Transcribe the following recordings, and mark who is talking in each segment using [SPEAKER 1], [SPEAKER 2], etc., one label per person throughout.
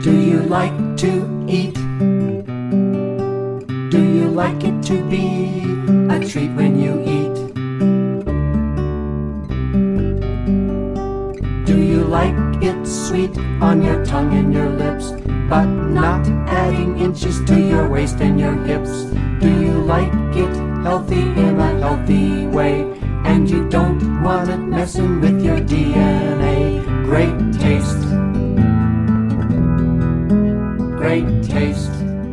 [SPEAKER 1] Do you like to eat? Do you like it to be a treat when you eat? Do you like it sweet on your tongue and your lips, but not adding inches to your waist and your hips? Do you like it healthy in a healthy way, and you don't want it messing with your DNA? Great taste. Great taste.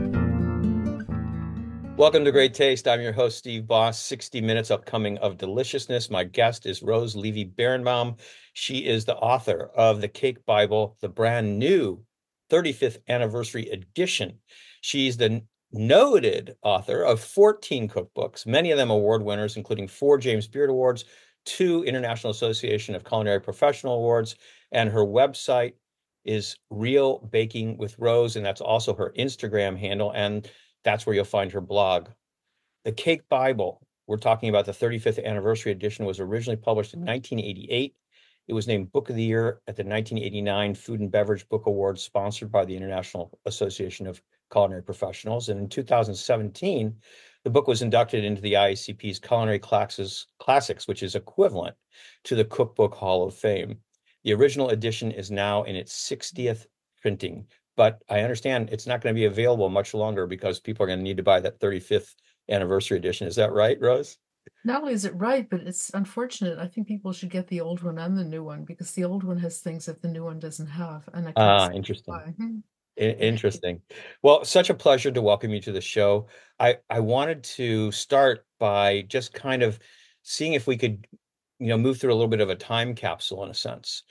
[SPEAKER 2] Welcome to Great Taste. I'm your host, Steve Boss. 60 minutes upcoming of deliciousness. My guest is Rose Levy-Berenbaum. She is the author of The Cake Bible, the brand new 35th anniversary edition. She's the noted author of 14 cookbooks, many of them award winners, including 4 James Beard Awards, 2 International Association of Culinary Professional Awards, and her website is Real Baking with Rose, and that's also her Instagram handle, and that's where you'll find her blog. The Cake Bible, we're talking about the 35th anniversary edition, was originally published in 1988. It was named Book of the Year at the 1989 Food and Beverage Book Awards, sponsored by the International Association of Culinary Professionals. And in 2017, the book was inducted into the IACP's Culinary Classics, which is equivalent to the Cookbook Hall of Fame. The original edition is now in its 60th printing, but I understand it's not going to be available much longer because people are going to need to buy that 35th anniversary edition. Is that right, Rose?
[SPEAKER 3] Not only is it right, but it's unfortunate. I think people should get the old one and the new one because the old one has things that the new one doesn't have, and I can't see
[SPEAKER 2] Interesting.
[SPEAKER 3] why.
[SPEAKER 2] Interesting. Well, such a pleasure to welcome you to the show. I wanted to start by just kind of seeing if we could, move through a little bit of a time capsule in a sense.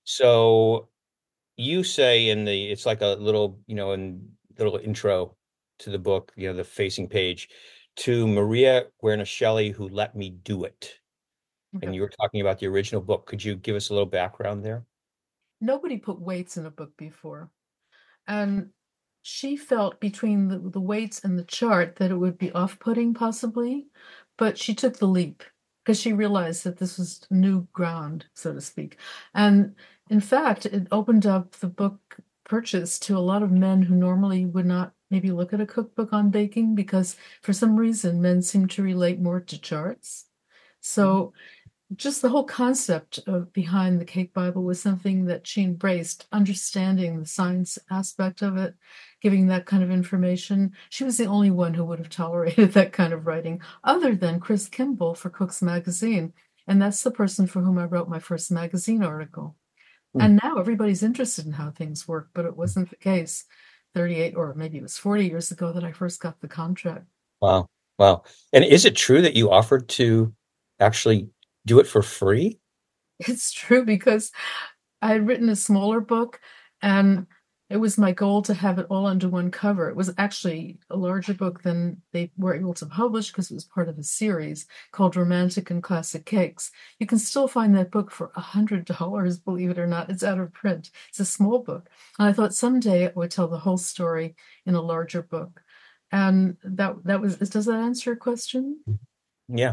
[SPEAKER 2] So you say it's like a little, in little intro to the book, the facing page, to Maria Guarnaschelli, who let me do it.
[SPEAKER 3] Okay.
[SPEAKER 2] And you were talking about the original book. Could you give us a little background there?
[SPEAKER 3] Nobody put weights in a book before. And she felt between the weights and the chart that it would be off-putting possibly, but she took the leap because she realized that this was new ground, so to speak. And in fact, it opened up the book purchase to a lot of men who normally would not maybe look at a cookbook on baking because for some reason men seem to relate more to charts. So just the whole concept of behind the Cake Bible was something that she embraced, understanding the science aspect of it, giving that kind of information. She was the only one who would have tolerated that kind of writing, other than Chris Kimball for Cook's Magazine. And that's the person for whom I wrote my first magazine article. And now everybody's interested in how things work, but it wasn't the case 38 or maybe it was 40 years ago that I first got the contract.
[SPEAKER 2] Wow. Wow. And is it true that you offered to actually do it for free?
[SPEAKER 3] It's true because I had written a smaller book and it was my goal to have it all under one cover. It was actually a larger book than they were able to publish because it was part of a series called Romantic and Classic Cakes. You can still find that book for $100, believe it or not. It's out of print. It's a small book. And I thought someday I would tell the whole story in a larger book. And that was, does that answer your question?
[SPEAKER 2] Yeah.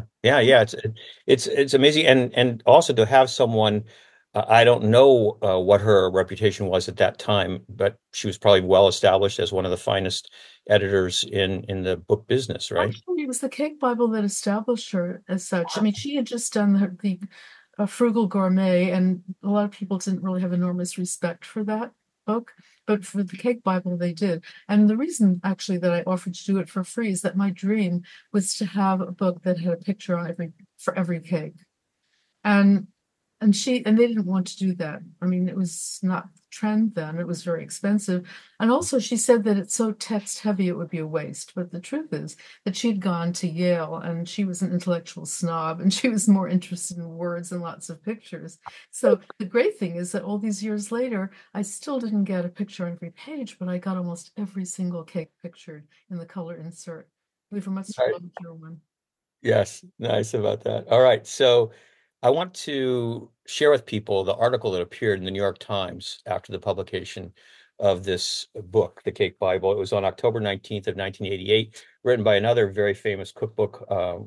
[SPEAKER 2] It's amazing, and also to have someone. I don't know what her reputation was at that time, but she was probably well established as one of the finest editors in the book business, right?
[SPEAKER 3] Actually, it was the Cake Bible that established her as such. I mean, she had just done the Frugal Gourmet, and a lot of people didn't really have enormous respect for that book. But for the Cake Bible, they did. And the reason, actually, that I offered to do it for free is that my dream was to have a book that had a picture on for every cake. And they didn't want to do that. I mean, it was not the trend then. It was very expensive. And also she said that it's so text heavy it would be a waste. But the truth is that she'd gone to Yale and she was an intellectual snob and she was more interested in words and lots of pictures. So the great thing is that all these years later, I still didn't get a picture on every page, but I got almost every single cake pictured in the color insert. We have a much
[SPEAKER 2] Right.
[SPEAKER 3] larger one.
[SPEAKER 2] Yes, nice about that. All right, so I want to share with people the article that appeared in the New York Times after the publication of this book, The Cake Bible. It was on October 19th of 1988, written by another very famous cookbook,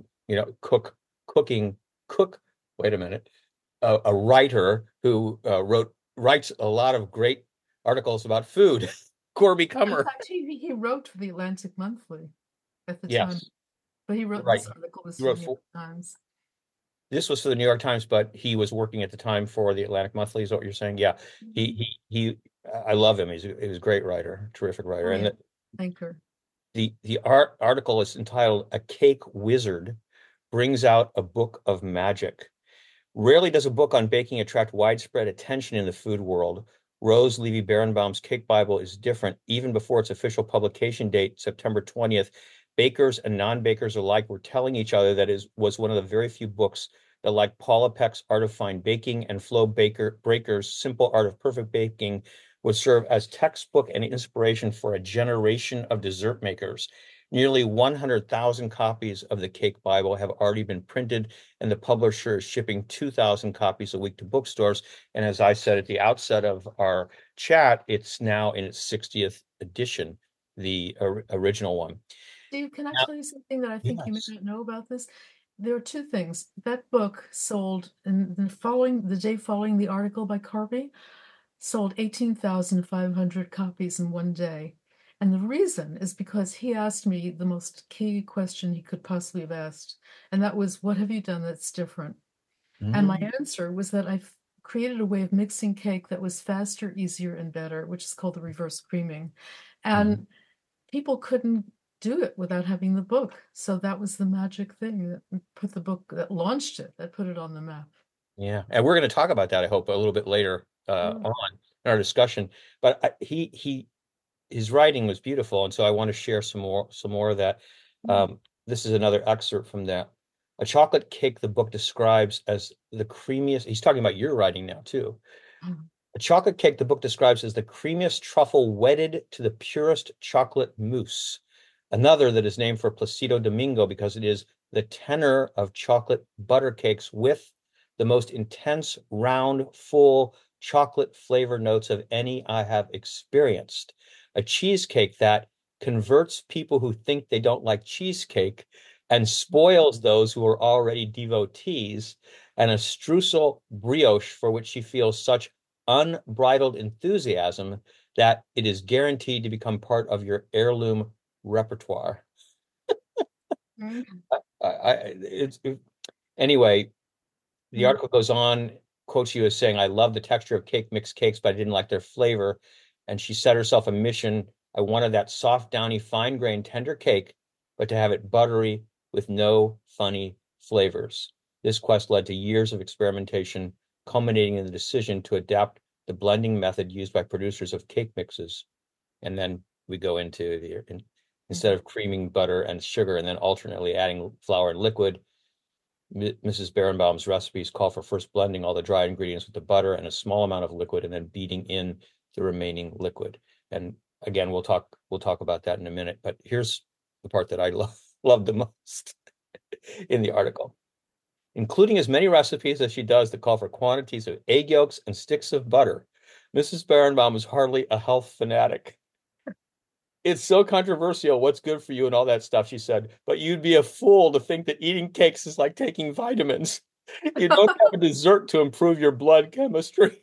[SPEAKER 2] wait a minute, a writer who writes a lot of great articles about food. Corby
[SPEAKER 3] In
[SPEAKER 2] Kummer.
[SPEAKER 3] fact, he wrote for the Atlantic Monthly at the time,
[SPEAKER 2] Yes,
[SPEAKER 3] but he wrote
[SPEAKER 2] right.
[SPEAKER 3] this article was
[SPEAKER 2] He
[SPEAKER 3] for the
[SPEAKER 2] wrote
[SPEAKER 3] New
[SPEAKER 2] for,
[SPEAKER 3] York Times.
[SPEAKER 2] this was for the New York Times, but he was working at the time for the Atlantic Monthly. Is what you're saying? Yeah, he. I love him. He's a great writer, terrific writer.
[SPEAKER 3] Oh
[SPEAKER 2] And
[SPEAKER 3] yeah, thinker.
[SPEAKER 2] the article is entitled "A Cake Wizard Brings Out a Book of Magic." Rarely does a book on baking attract widespread attention in the food world. Rose Levy Berenbaum's Cake Bible is different. Even before its official publication date, September 20th, bakers and non-bakers alike were telling each other that it was one of the very few books that, like Paula Peck's Art of Fine Baking and Flo Breaker's Simple Art of Perfect Baking, would serve as textbook and inspiration for a generation of dessert makers. Nearly 100,000 copies of the Cake Bible have already been printed, and the publisher is shipping 2,000 copies a week to bookstores. And as I said at the outset of our chat, it's now in its 60th edition, the original one.
[SPEAKER 3] Steve, can I
[SPEAKER 2] Now,
[SPEAKER 3] tell you something that I think you may
[SPEAKER 2] yes.
[SPEAKER 3] not know about this? There are two things. That book sold in the day following the article by Carby, sold 18,500 copies in one day. And the reason is because he asked me the most key question he could possibly have asked. And that was, what have you done that's different? And my answer was that I've created a way of mixing cake that was faster, easier, and better, which is called the reverse creaming. And people couldn't do it without having the book. So that was the magic thing that put the book, that launched it, that put it on the map.
[SPEAKER 2] Yeah, and we're going to talk about that, I hope, a little bit later on in our discussion. But his writing was beautiful, and so I want to share some more of that. This is another excerpt from that. A chocolate cake the book describes as the creamiest. He's talking about your writing now too. A chocolate cake the book describes as the creamiest truffle wedded to the purest chocolate mousse. Another that is named for Placido Domingo because it is the tenor of chocolate butter cakes with the most intense, round, full chocolate flavor notes of any I have experienced. A cheesecake that converts people who think they don't like cheesecake and spoils those who are already devotees, and a streusel brioche for which she feels such unbridled enthusiasm that it is guaranteed to become part of your heirloom repertoire. Anyway, the article goes on, quotes you as saying, I love the texture of mixed cakes, but I didn't like their flavor. And she set herself a mission. I wanted that soft, downy, fine grained, tender cake, but to have it buttery with no funny flavors. This quest led to years of experimentation, culminating in the decision to adapt the blending method used by producers of cake mixes. And then we go into instead of creaming butter and sugar and then alternately adding flour and liquid, Mrs. Berenbaum's recipes call for first blending all the dry ingredients with the butter and a small amount of liquid and then beating in the remaining liquid. And again, we'll talk about that in a minute, but here's the part that I love the most in the article. Including as many recipes as she does that call for quantities of egg yolks and sticks of butter, Mrs. Berenbaum is hardly a health fanatic. It's so controversial what's good for you and all that stuff, she said, but you'd be a fool to think that eating cakes is like taking vitamins. You don't have a dessert to improve your blood chemistry.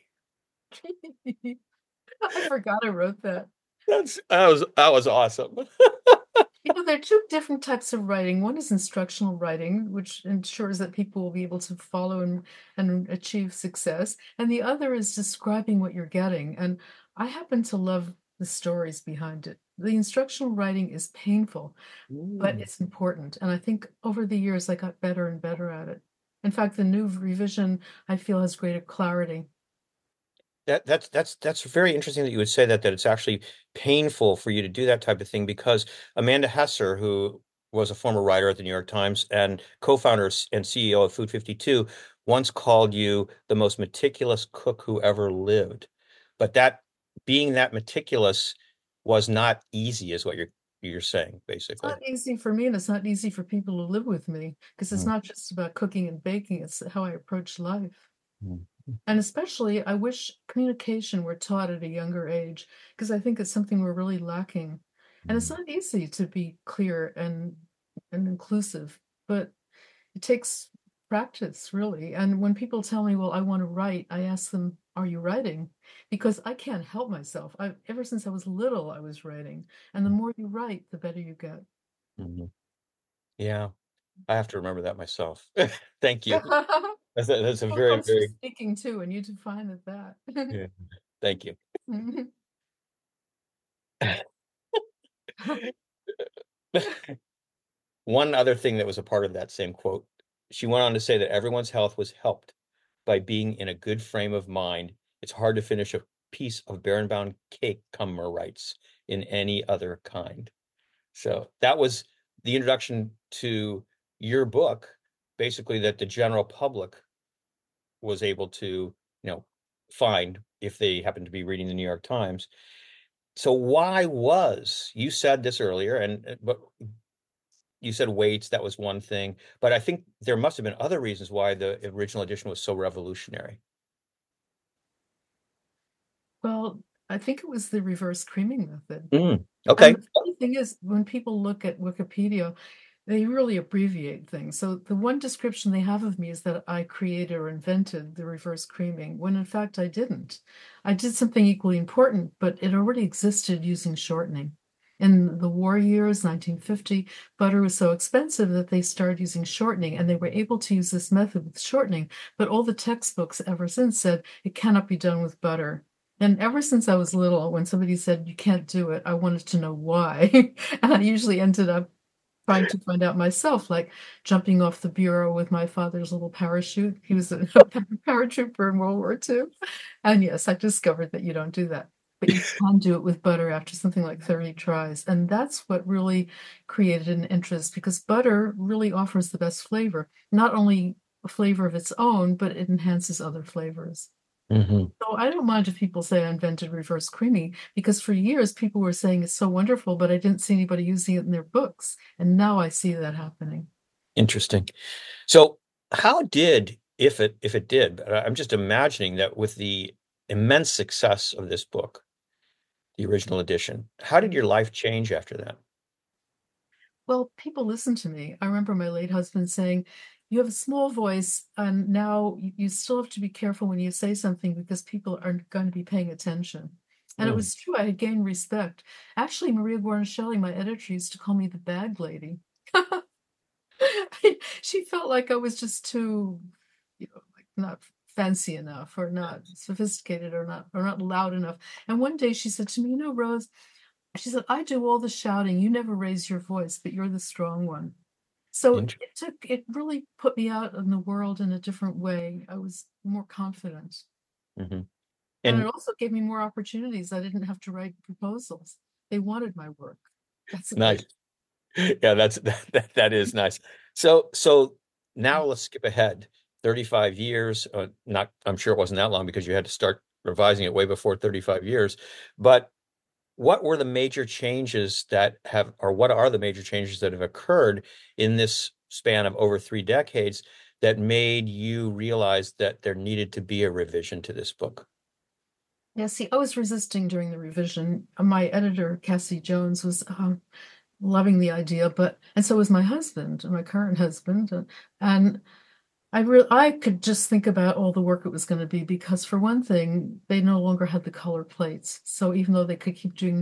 [SPEAKER 3] I forgot I wrote that.
[SPEAKER 2] That was awesome.
[SPEAKER 3] There are two different types of writing. One is instructional writing, which ensures that people will be able to follow and achieve success. And the other is describing what you're getting. And I happen to love the stories behind it. The instructional writing is painful, but it's important. And I think over the years, I got better and better at it. In fact, the new revision, I feel, has greater clarity.
[SPEAKER 2] That's very interesting that you would say that it's actually painful for you to do that type of thing, because Amanda Hesser, who was a former writer at the New York Times and co-founder and CEO of Food 52, once called you the most meticulous cook who ever lived. But that being that meticulous was not easy, is what you're saying, basically.
[SPEAKER 3] It's not easy for me, and it's not easy for people who live with me, because it's not just about cooking and baking, it's how I approach life. And especially, I wish communication were taught at a younger age, because I think it's something we're really lacking. And it's not easy to be clear and inclusive, but it takes practice, really. And when people tell me, well, I want to write, I ask them, are you writing? Because I can't help myself. Ever since I was little, I was writing. And the more you write, the better you get.
[SPEAKER 2] Mhm. Yeah, I have to remember that myself. Thank you. That's a
[SPEAKER 3] Well, it
[SPEAKER 2] very,
[SPEAKER 3] comes from
[SPEAKER 2] very,
[SPEAKER 3] speaking too, and you define it that.
[SPEAKER 2] yeah, thank you. One other thing that was a part of that same quote, she went on to say that everyone's health was helped by being in a good frame of mind. It's hard to finish a piece of Berenbaum cake, Cummer writes, in any other kind. So that was the introduction to your book, basically that the general public was able to, find if they happen to be reading the New York Times. So why was, you said this earlier, but you said weights, that was one thing, but I think there must have been other reasons why the original edition was so revolutionary.
[SPEAKER 3] Well, I think it was the reverse creaming method.
[SPEAKER 2] Okay.
[SPEAKER 3] And the funny thing is, when people look at Wikipedia, they really abbreviate things. So the one description they have of me is that I created or invented the reverse creaming, when in fact I didn't. I did something equally important, but it already existed using shortening. In the war years, 1950, butter was so expensive that they started using shortening, and they were able to use this method with shortening. But all the textbooks ever since said it cannot be done with butter. And ever since I was little, when somebody said you can't do it, I wanted to know why. And I usually ended up trying to find out myself, like jumping off the bureau with my father's little parachute. He was a paratrooper in World War II. And yes, I discovered that you don't do that. But you can do it with butter after something like 30 tries. And that's what really created an interest, because butter really offers the best flavor, not only a flavor of its own, but it enhances other flavors.
[SPEAKER 2] Mhm.
[SPEAKER 3] So I don't mind if people say I invented reverse creaming, because for years people were saying it's so wonderful, but I didn't see anybody using it in their books. And now I see that happening.
[SPEAKER 2] Interesting. So how did, if it did, but I'm just imagining that with the immense success of this book, the original edition, how did your life change after that?
[SPEAKER 3] Well, people listen to me. I remember my late husband saying, "You have a small voice, and now you still have to be careful when you say something because people aren't going to be paying attention." And it
[SPEAKER 2] Mm,
[SPEAKER 3] was true. I had gained respect. Actually, Maria Guarnaschelli, my editor, used to call me the bag lady. She felt like I was just too, like not fancy enough, or not sophisticated, or not loud enough. And one day she said to me, Rose, she said, I do all the shouting. You never raise your voice, but you're the strong one. So
[SPEAKER 2] int-
[SPEAKER 3] it really put me out in the world in a different way. I was more confident.
[SPEAKER 2] mhm.
[SPEAKER 3] And it
[SPEAKER 2] And
[SPEAKER 3] also gave me more opportunities. I didn't have to write proposals. They wanted my work. That's a
[SPEAKER 2] nice.
[SPEAKER 3] great.
[SPEAKER 2] Yeah, that is nice. So now let's skip ahead 35 years. Not, I'm sure it wasn't that long because you had to start revising it way before 35 years. But what were the major changes or what are the major changes that have occurred in this span of over 3 decades that made you realize that there needed to be a revision to this book?
[SPEAKER 3] Yeah, see, I was resisting during the revision. My editor, Cassie Jones, was loving the idea, and so was my husband, my current husband, and I could just think about all the work it was going to be, because for one thing, they no longer had the color plates. So even though they could keep doing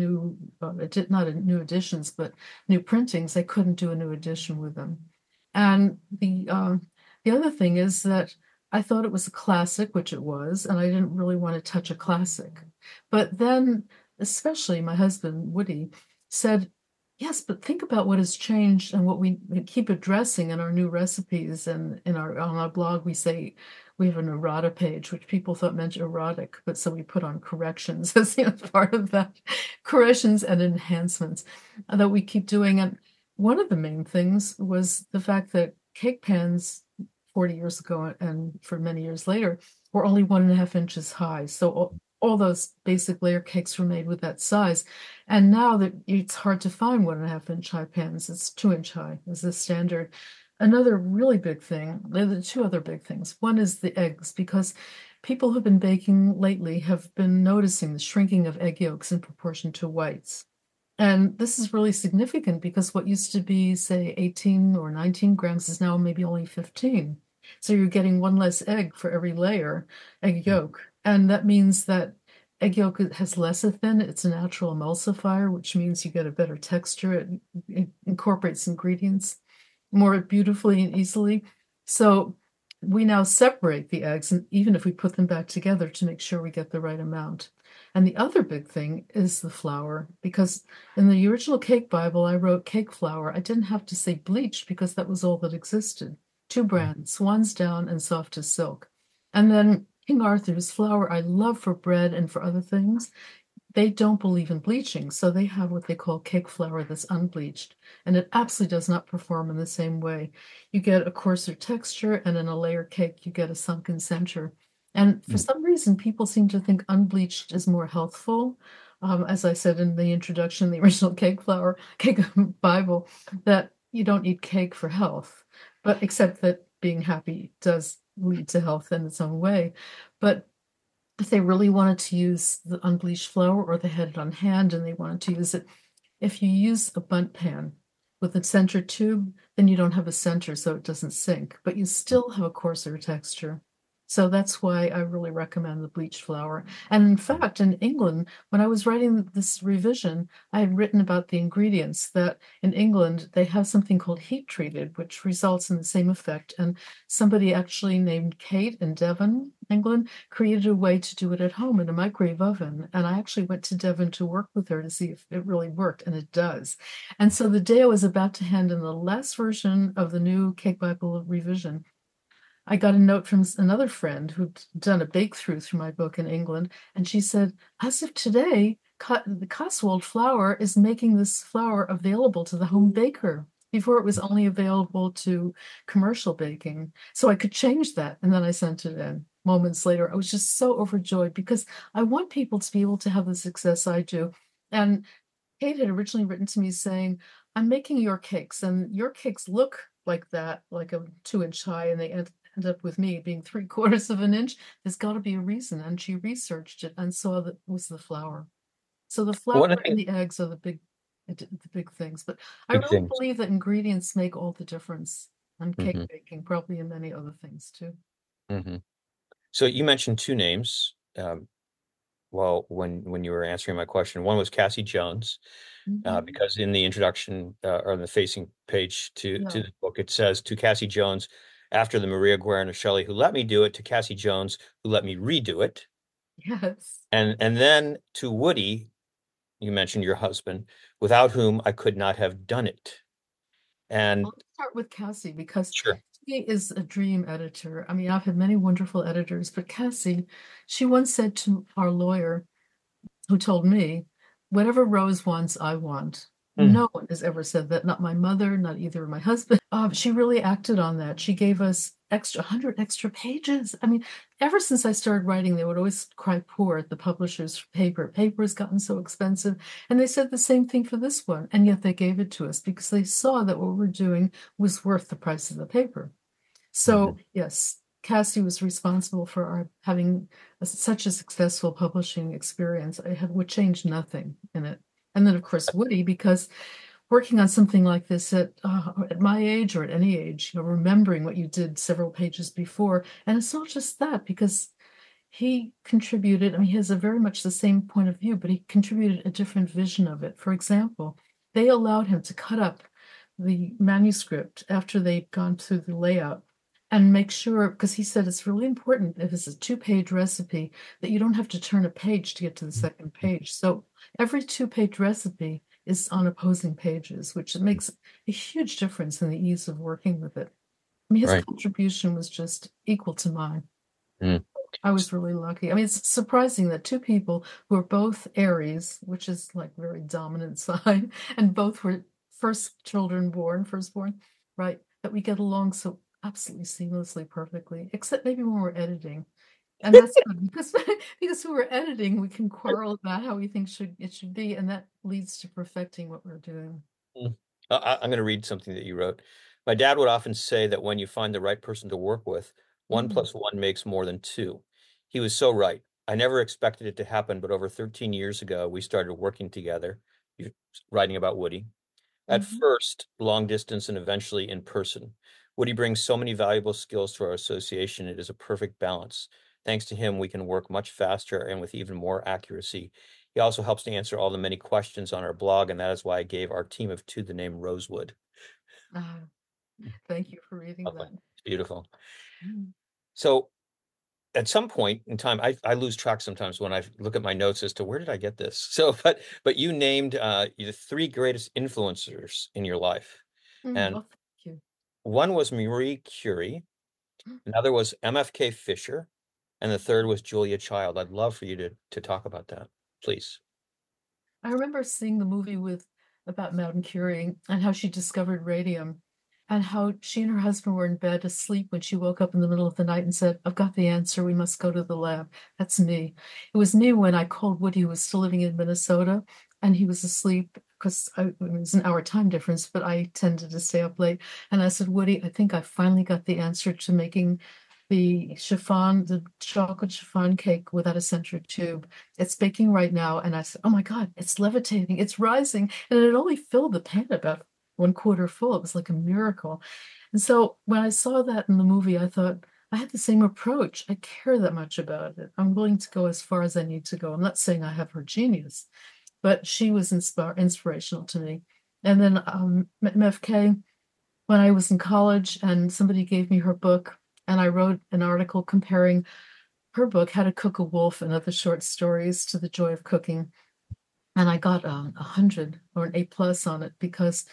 [SPEAKER 3] not new editions, but new printings, they couldn't do a new edition with them. And the other thing is that I thought it was a classic, which it was, and I didn't really want to touch a classic. But then, especially my husband, Woody, said, yes, but think about what has changed and what we keep addressing in our new recipes, and on our blog we say we have an errata page, which people thought meant erotic, but so we put on corrections as part of that, corrections and enhancements that we keep doing. And one of the main things was the fact that cake pans 40 years ago and for many years later were only 1.5 inches high. So all those basic layer cakes were made with that size. And now that it's hard to find 1.5 inch high pans, it's 2 inch high is the standard. Another really big thing, there are two other big things. One is the eggs, because people who've been baking lately have been noticing the shrinking of egg yolks in proportion to whites. And this is really significant because what used to be, say, 18 or 19 grams is now maybe only 15. So you're getting one less egg for every layer, egg yolk. And that means that egg yolk has lecithin. It's a natural emulsifier, which means you get a better texture. It incorporates ingredients more beautifully and easily. So we now separate the eggs, and even if we put them back together to make sure we get the right amount. And the other big thing is the flour, because in the original Cake Bible, I wrote cake flour. I didn't have to say bleached because that was all that existed. Two brands, Swan's Down and Soft as Silk. And then King Arthur's flour, I love for bread and for other things. They don't believe in bleaching, so they have what they call cake flour that's unbleached, and it absolutely does not perform in the same way. You get a coarser texture, and in a layer cake, you get a sunken center. And for some reason, people seem to think unbleached is more healthful. As I said in the introduction, the original cake Bible, that you don't eat cake for health, but except that being happy does lead to health in its own way. But if they really wanted to use the unbleached flour, or they had it on hand and they wanted to use it, if you use a bundt pan with a center tube, then you don't have a center, so it doesn't sink, but you still have a coarser texture. So that's why I really recommend the bleached flour. And in fact, in England, when I was writing this revision, I had written about the ingredients that in England they have something called heat treated, which results in the same effect. And somebody actually named Kate in Devon, England, created a way to do it at home in a microwave oven. And I actually went to Devon to work with her to see if it really worked, and it does. And so the day I was about to hand in the last version of the new Cake Bible revision, I got a note from another friend who'd done a bake through my book in England, and she said, as of today, the Cotswold flour is making this flour available to the home baker. Before it was only available to commercial baking. So I could change that. And then I sent it in. Moments later, I was just so overjoyed because I want people to be able to have the success I do. And Kate had originally written to me saying, I'm making your cakes, and your cakes look like that, like a 2-inch high, and they end up with me being 3/4 of an inch. There's got to be a reason. And she researched it and saw that it was the flour. So the flour and the eggs are the big things. But I really believe that ingredients make all the difference on cake baking, probably in many other things too.
[SPEAKER 2] So you mentioned two names. Well, when you were answering my question, one was Cassie Jones, because in the introduction or on the facing page to the book, it says, to Cassie Jones, after the Maria Guerra Shelley who let me do it, to Cassie Jones who let me redo it.
[SPEAKER 3] Yes.
[SPEAKER 2] And then to Woody, you mentioned your husband, without whom I could not have done it. And
[SPEAKER 3] I'll start with Cassie because
[SPEAKER 2] sure.
[SPEAKER 3] She is a dream editor. I mean, I've had many wonderful editors, but Cassie, she once said to our lawyer, who told me, whatever Rose wants, I want. No one has ever said that, not my mother, not either my husband. She really acted on that. She gave us 100 extra pages. I mean, ever since I started writing, they would always cry poor at the publisher's paper. Paper has gotten so expensive. And they said the same thing for this one. And yet they gave it to us because they saw that what we're doing was worth the price of the paper. So, yes, Cassie was responsible for our having such a successful publishing experience. Would change nothing in it. And then, of course, Woody, because working on something like this at my age or at any age, remembering what you did several pages before. And it's not just that, because he contributed, I mean, he has a very much the same point of view, but he contributed a different vision of it. For example, they allowed him to cut up the manuscript after they'd gone through the layout and make sure, because he said it's really important if it's a 2-page recipe that you don't have to turn a page to get to the second page. So every 2-page recipe is on opposing pages, which makes a huge difference in the ease of working with it. I mean, his contribution was just equal to mine. I was really lucky. I mean, it's surprising that two people who are both Aries, which is like very dominant sign, and both were firstborn, right? That we get along so absolutely seamlessly, perfectly, except maybe when we're editing. And that's good because when we're editing, we can quarrel about how we think it should be, and that leads to perfecting what we're doing.
[SPEAKER 2] I'm going to read something that you wrote. My dad would often say that when you find the right person to work with, 1 + 1 makes more than 2. He was so right. I never expected it to happen, but over 13 years ago, we started working together, writing about Woody. At first, long distance and eventually in person. Woody brings so many valuable skills to our association. It is a perfect balance. Thanks to him, we can work much faster and with even more accuracy. He also helps to answer all the many questions on our blog, and that is why I gave our team of two the name Rosewood.
[SPEAKER 3] Ah, thank you for reading
[SPEAKER 2] Lovely.
[SPEAKER 3] that.
[SPEAKER 2] It's beautiful.
[SPEAKER 3] Mm.
[SPEAKER 2] So at some point in time, I lose track sometimes when I look at my notes as to where did I get this. So, but you named the three greatest influencers in your life, and
[SPEAKER 3] Oh, thank you.
[SPEAKER 2] one was Marie Curie, another was MFK Fisher, and the third was Julia Child. I'd love for you to talk about that, please.
[SPEAKER 3] I remember seeing the movie with about Madame Curie and how she discovered radium and how she and her husband were in bed asleep when she woke up in the middle of the night and said, I've got the answer. We must go to the lab. That's me. It was me when I called Woody, who was still living in Minnesota, and he was asleep because it was an hour time difference, but I tended to stay up late. And I said, Woody, I think I finally got the answer to making the chocolate chiffon cake without a center tube. It's baking right now. And I said, oh my God, it's levitating, it's rising. And it only filled the pan about 1/4 full. It was like a miracle. And so when I saw that in the movie, I thought, I had the same approach. I care that much about it. I'm willing to go as far as I need to go. I'm not saying I have her genius, but she was inspirational to me. And then MFK, when I was in college and somebody gave me her book, and I wrote an article comparing her book, How to Cook a Wolf and Other Short Stories, to The Joy of Cooking. And I got 100 or an A+ on it because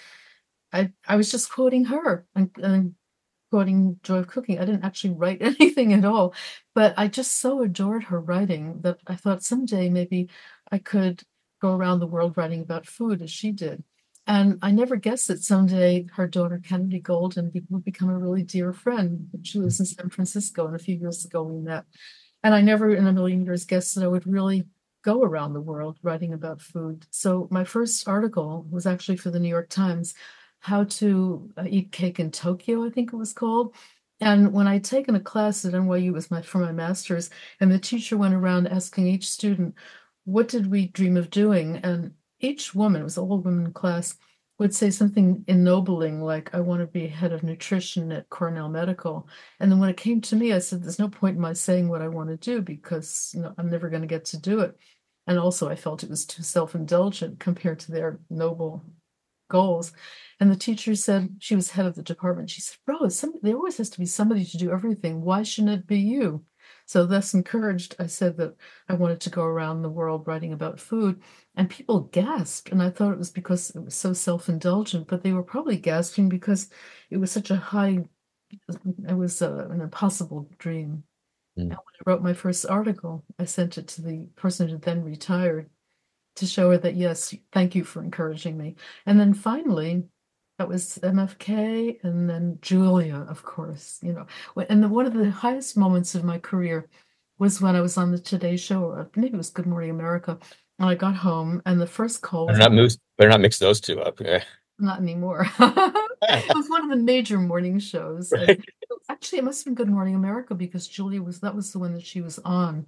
[SPEAKER 3] I was just quoting her and quoting Joy of Cooking. I didn't actually write anything at all, but I just so adored her writing that I thought someday maybe I could go around the world writing about food as she did. And I never guessed that someday her daughter, Kennedy Golden, would become a really dear friend. She lives in San Francisco, and a few years ago we met. And I never in a million years guessed that I would really go around the world writing about food. So my first article was actually for the New York Times, How to Eat Cake in Tokyo, I think it was called. And when I'd taken a class at NYU, it was for my master's, and the teacher went around asking each student, what did we dream of doing? And each woman, it was all women class, would say something ennobling like, I want to be head of nutrition at Cornell Medical. And then when it came to me, I said, there's no point in my saying what I want to do because I'm never going to get to do it. And also, I felt it was too self-indulgent compared to their noble goals. And the teacher said, she was head of the department. She said, Rose, there always has to be somebody to do everything. Why shouldn't it be you? So, thus encouraged, I said that I wanted to go around the world writing about food. And people gasped. And I thought it was because it was so self-indulgent, but they were probably gasping because it was such a high, it was an impossible dream.
[SPEAKER 2] Mm.
[SPEAKER 3] And when I wrote my first article, I sent it to the person who then retired to show her that, yes, thank you for encouraging me. And then finally, that was MFK and then Julia, of course, And one of the highest moments of my career was when I was on the Today Show, or maybe it was Good Morning America, and I got home and the first call was
[SPEAKER 2] Better not mix those two up. Yeah.
[SPEAKER 3] not anymore. It was one of the major morning shows. And
[SPEAKER 2] Right.
[SPEAKER 3] actually, it must have been Good Morning America because that was the one that she was on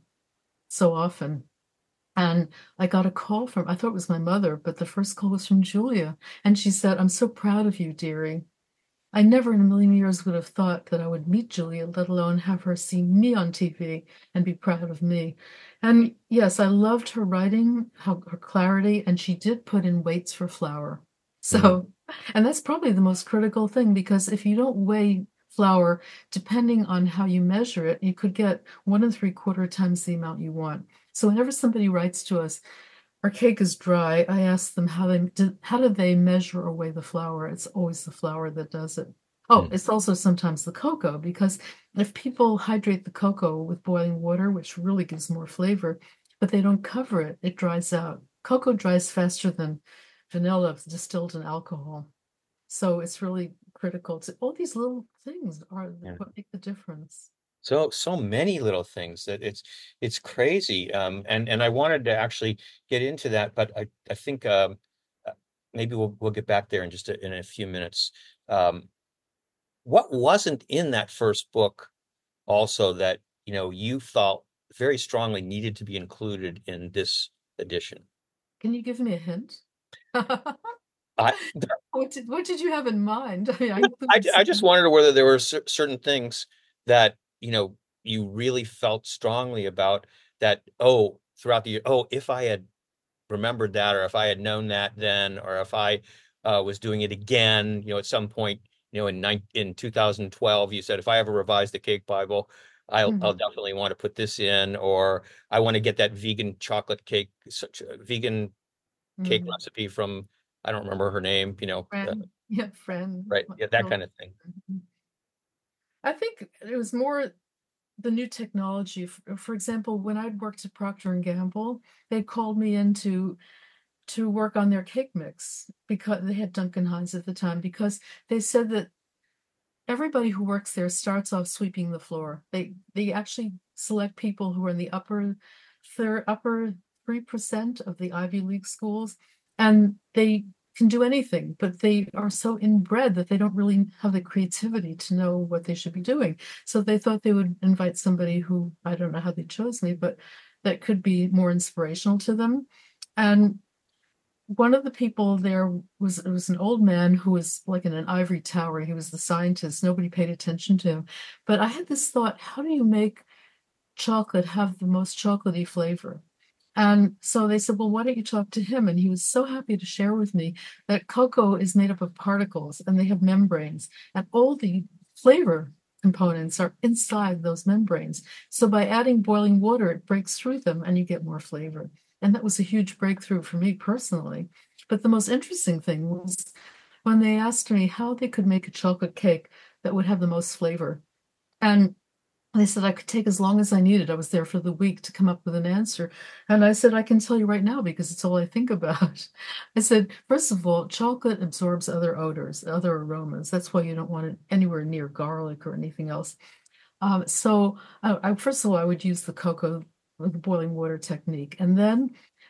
[SPEAKER 3] so often. And I got a call I thought it was my mother, but the first call was from Julia. And she said, I'm so proud of you, dearie. I never in a million years would have thought that I would meet Julia, let alone have her see me on TV and be proud of me. And yes, I loved her writing, her clarity, and she did put in weights for flour. So, and that's probably the most critical thing because if you don't weigh flour, depending on how you measure it, you could get 1 3/4 times the amount you want. So whenever somebody writes to us, our cake is dry, I ask them how do they measure or weigh the flour? It's always the flour that does it. Oh, it's also sometimes the cocoa, because if people hydrate the cocoa with boiling water, which really gives more flavor, but they don't cover it, it dries out. Cocoa dries faster than vanilla distilled in alcohol. So it's really critical to all these little things are what make the difference.
[SPEAKER 2] So many little things that it's crazy. And I wanted to actually get into that, but I think maybe we'll get back there in just in a few minutes. What wasn't in that first book also that you felt very strongly needed to be included in this edition?
[SPEAKER 3] Can you give me a hint?
[SPEAKER 2] I
[SPEAKER 3] What did you have in mind? I mean,
[SPEAKER 2] I just wondered whether there were certain things that you really felt strongly about that, throughout the year, if I had remembered that, or if I had known that then, or if I was doing it again, at some point, in 2012, you said, if I ever revise the Cake Bible, I'll definitely want to put this in, or I want to get that vegan chocolate cake, such a vegan cake recipe from, I don't remember her name,
[SPEAKER 3] Friend. Friend.
[SPEAKER 2] right. Yeah, that kind of thing.
[SPEAKER 3] I think it was more the new technology. For example, when I'd worked at Procter and Gamble, they called me in to work on their cake mix, because they had Duncan Hines at the time, because they said that everybody who works there starts off sweeping the floor. They actually select people who are in the upper 3% of the Ivy League schools, and they can do anything, but they are so inbred that they don't really have the creativity to know what they should be doing. So they thought they would invite somebody who, I don't know how they chose me, but that could be more inspirational to them. And one of the people there was an old man who was like in an ivory tower. He was the scientist. Nobody paid attention to him. But I had this thought, how do you make chocolate have the most chocolatey flavor? And so they said, well, why don't you talk to him? And he was so happy to share with me that cocoa is made up of particles and they have membranes, and all the flavor components are inside those membranes. So by adding boiling water, it breaks through them and you get more flavor. And that was a huge breakthrough for me personally. But the most interesting thing was when they asked me how they could make a chocolate cake that would have the most flavor. And they said I could take as long as I needed. I was there for the week to come up with an answer. And I said, I can tell you right now because it's all I think about. I said, first of all, chocolate absorbs other odors, other aromas. That's why you don't want it anywhere near garlic or anything else. So first of all, I would use the cocoa, the boiling water technique. And then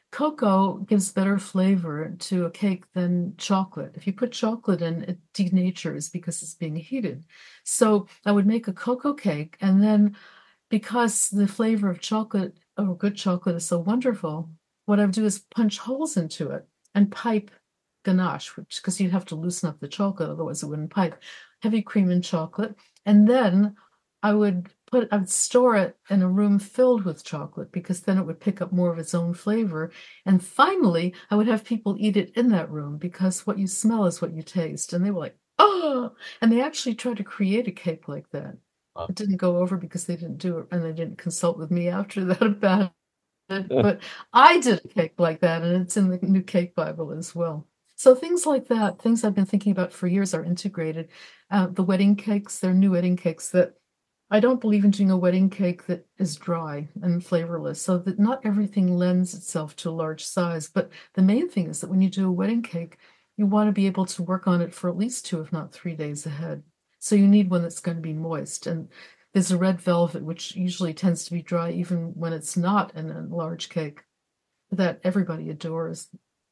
[SPEAKER 3] cocoa gives better flavor to a cake than chocolate. If you put chocolate in, it denatures because it's being heated. So I would make a cocoa cake, and then because the flavor of chocolate, or good chocolate, is so wonderful, what I would do is punch holes into it and pipe ganache, because you'd have to loosen up the chocolate, otherwise it wouldn't pipe. Heavy cream and chocolate. And then I would store it in a room filled with chocolate, because then it would pick up more of its own flavor. And finally, I would have people eat it in that room, because what you smell is what you taste. And they were like, oh, and they actually tried to create a cake like that.
[SPEAKER 2] Wow.
[SPEAKER 3] It didn't go over because they didn't do it, and they didn't consult with me after that about it. But I did a cake like that, and it's in the new Cake Bible as well. So things like that, things I've been thinking about for years, are integrated. The wedding cakes, they're new wedding cakes that I don't believe in doing a wedding cake that is dry and flavorless, so that not everything lends itself to a large size. But the main thing is that when you do a wedding cake, you want to be able to work on it for at least 2, if not 3 days ahead. So you need one that's going to be moist. And there's a red velvet, which usually tends to be dry even when it's not in a large cake, that everybody adores.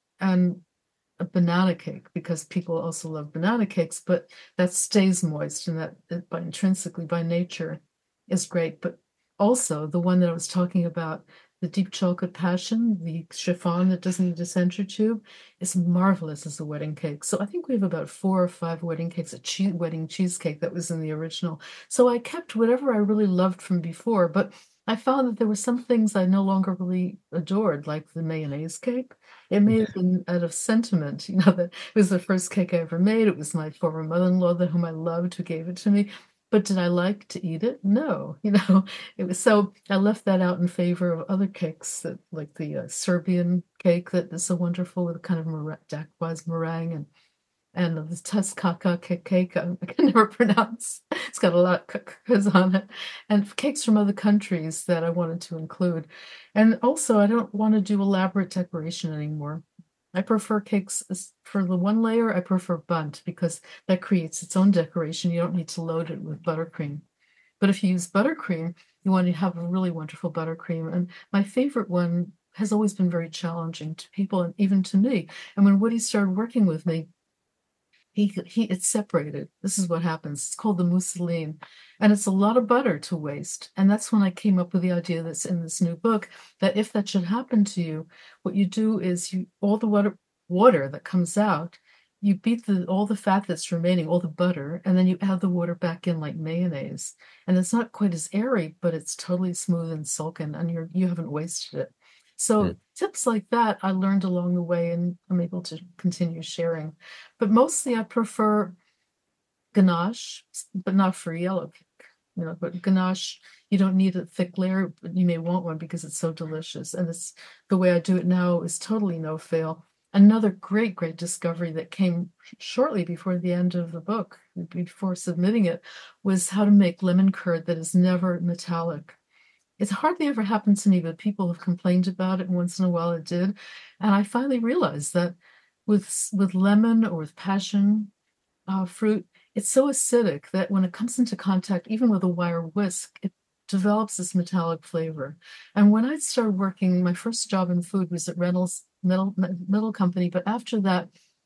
[SPEAKER 3] And a banana cake, because people also love banana cakes, but that stays moist, and that intrinsically by nature is great. But also the one that I was talking about, the deep chocolate passion, the chiffon that doesn't need a center tube, is marvelous as a wedding cake. So I think we have about 4 or 5 wedding cakes, a wedding cheesecake that was in the original. So I kept whatever I really loved from before, but I found that there were some things I no longer really adored, like the mayonnaise cake. It may have been out of sentiment, that it was the first cake I ever made. It was my former mother-in-law, whom I loved, who gave it to me. But did I like to eat it? No, it was, so I left that out in favor of other cakes, that like the Serbian cake that is so wonderful, with a kind of Dakwas meringue, and the Teskaka cake, I can never pronounce. It's got a lot of kakas on it. And cakes from other countries that I wanted to include. And also, I don't want to do elaborate decoration anymore. I prefer cakes for the one layer. I prefer bundt, because that creates its own decoration. You don't need to load it with buttercream. But if you use buttercream, you want to have a really wonderful buttercream. And my favorite one has always been very challenging to people, and even to me. And when Woody started working with me, it's separated. This is what happens. It's called the mousseline, and it's a lot of butter to waste. And that's when I came up with the idea that's in this new book, that if that should happen to you, what you do is all the water that comes out, you beat all the fat that's remaining, all the butter, and then you add the water back in like mayonnaise. And it's not quite as airy, but it's totally smooth and silken, and you haven't wasted it.
[SPEAKER 2] Mm.
[SPEAKER 3] So tips like that I learned along the way, and I'm able to continue sharing. But mostly I prefer ganache, but not for yellow cake. But ganache, you don't need a thick layer, but you may want one because it's so delicious. And it's the way I do it now is totally no fail. Another great, great discovery that came shortly before the end of the book, before submitting it, was how to make lemon curd that is never metallic. It's hardly ever happened to me, but people have complained about it, and once in a while it did. And I finally realized that with lemon or with passion fruit, it's so acidic that when it comes into contact, even with a wire whisk, it develops this metallic flavor. And when I started working, my first job in food was at Reynolds Metal Company, but after that,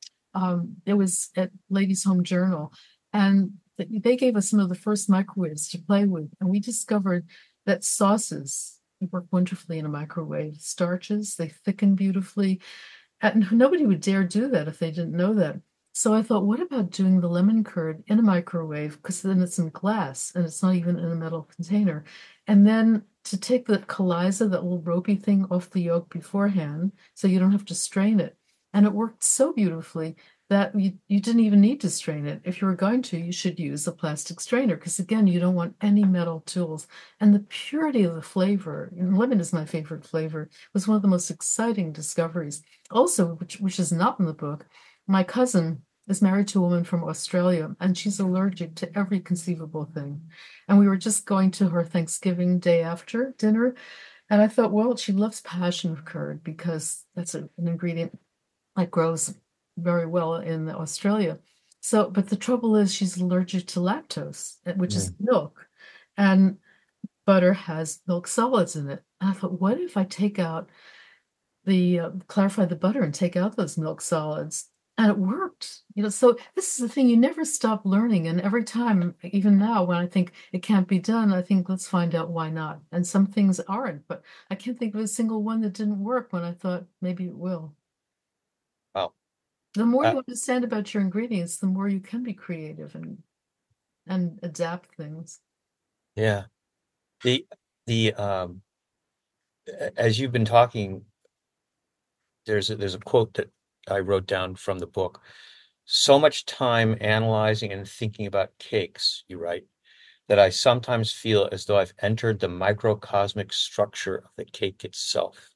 [SPEAKER 3] it was at Ladies Home Journal, and they gave us some of the first microwaves to play with, and we discovered that sauces work wonderfully in a microwave. Starches, they thicken beautifully, and nobody would dare do that if they didn't know that. So I thought, what about doing the lemon curd in a microwave? Because then it's in glass and it's not even in a metal container. And then to take the kalyza, that little ropey thing, off the yolk beforehand, so you don't have to strain it. And it worked so beautifully that you didn't even need to strain it. If you were going to, you should use a plastic strainer because, again, you don't want any metal tools. And the purity of the flavor, and lemon is my favorite flavor, was one of the most exciting discoveries. Also, which is not in the book, my cousin is married to a woman from Australia, and she's allergic to every conceivable thing. And we were just going to her Thanksgiving day after dinner, and I thought, well, she loves passion curd because that's an ingredient that grows very well in Australia. So, but the trouble is she's allergic to lactose, which is
[SPEAKER 2] Mm.
[SPEAKER 3] milk, and butter has milk solids in it. And I thought, what if I take out clarify the butter and take out those milk solids? And it worked. So this is the thing, you never stop learning. And every time, even now, when I think it can't be done, I think, let's find out why not. And some things aren't, but I can't think of a single one that didn't work when I thought maybe it will.
[SPEAKER 2] Wow.
[SPEAKER 3] The more
[SPEAKER 2] Uh,
[SPEAKER 3] you understand about your ingredients, the more you can be creative and adapt things.
[SPEAKER 2] yeah. The the as you've been talking, there's a quote that I wrote down from the book. So much time analyzing and thinking about cakes, you write, that I sometimes feel as though I've entered the microcosmic structure of the cake itself.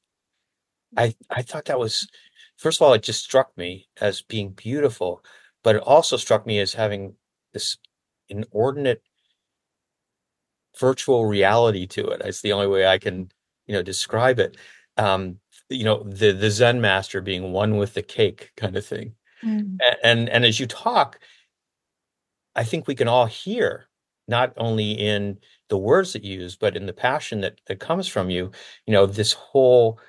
[SPEAKER 2] I thought that was, first of all, it just struck me as being beautiful, but it also struck me as having this inordinate virtual reality to it. It's the only way I can, describe it. Um, the Zen master being one with the cake kind of thing.
[SPEAKER 3] Mm.
[SPEAKER 2] And as you talk, I think we can all hear, not only in the words that you use, but in the passion that comes from you, this whole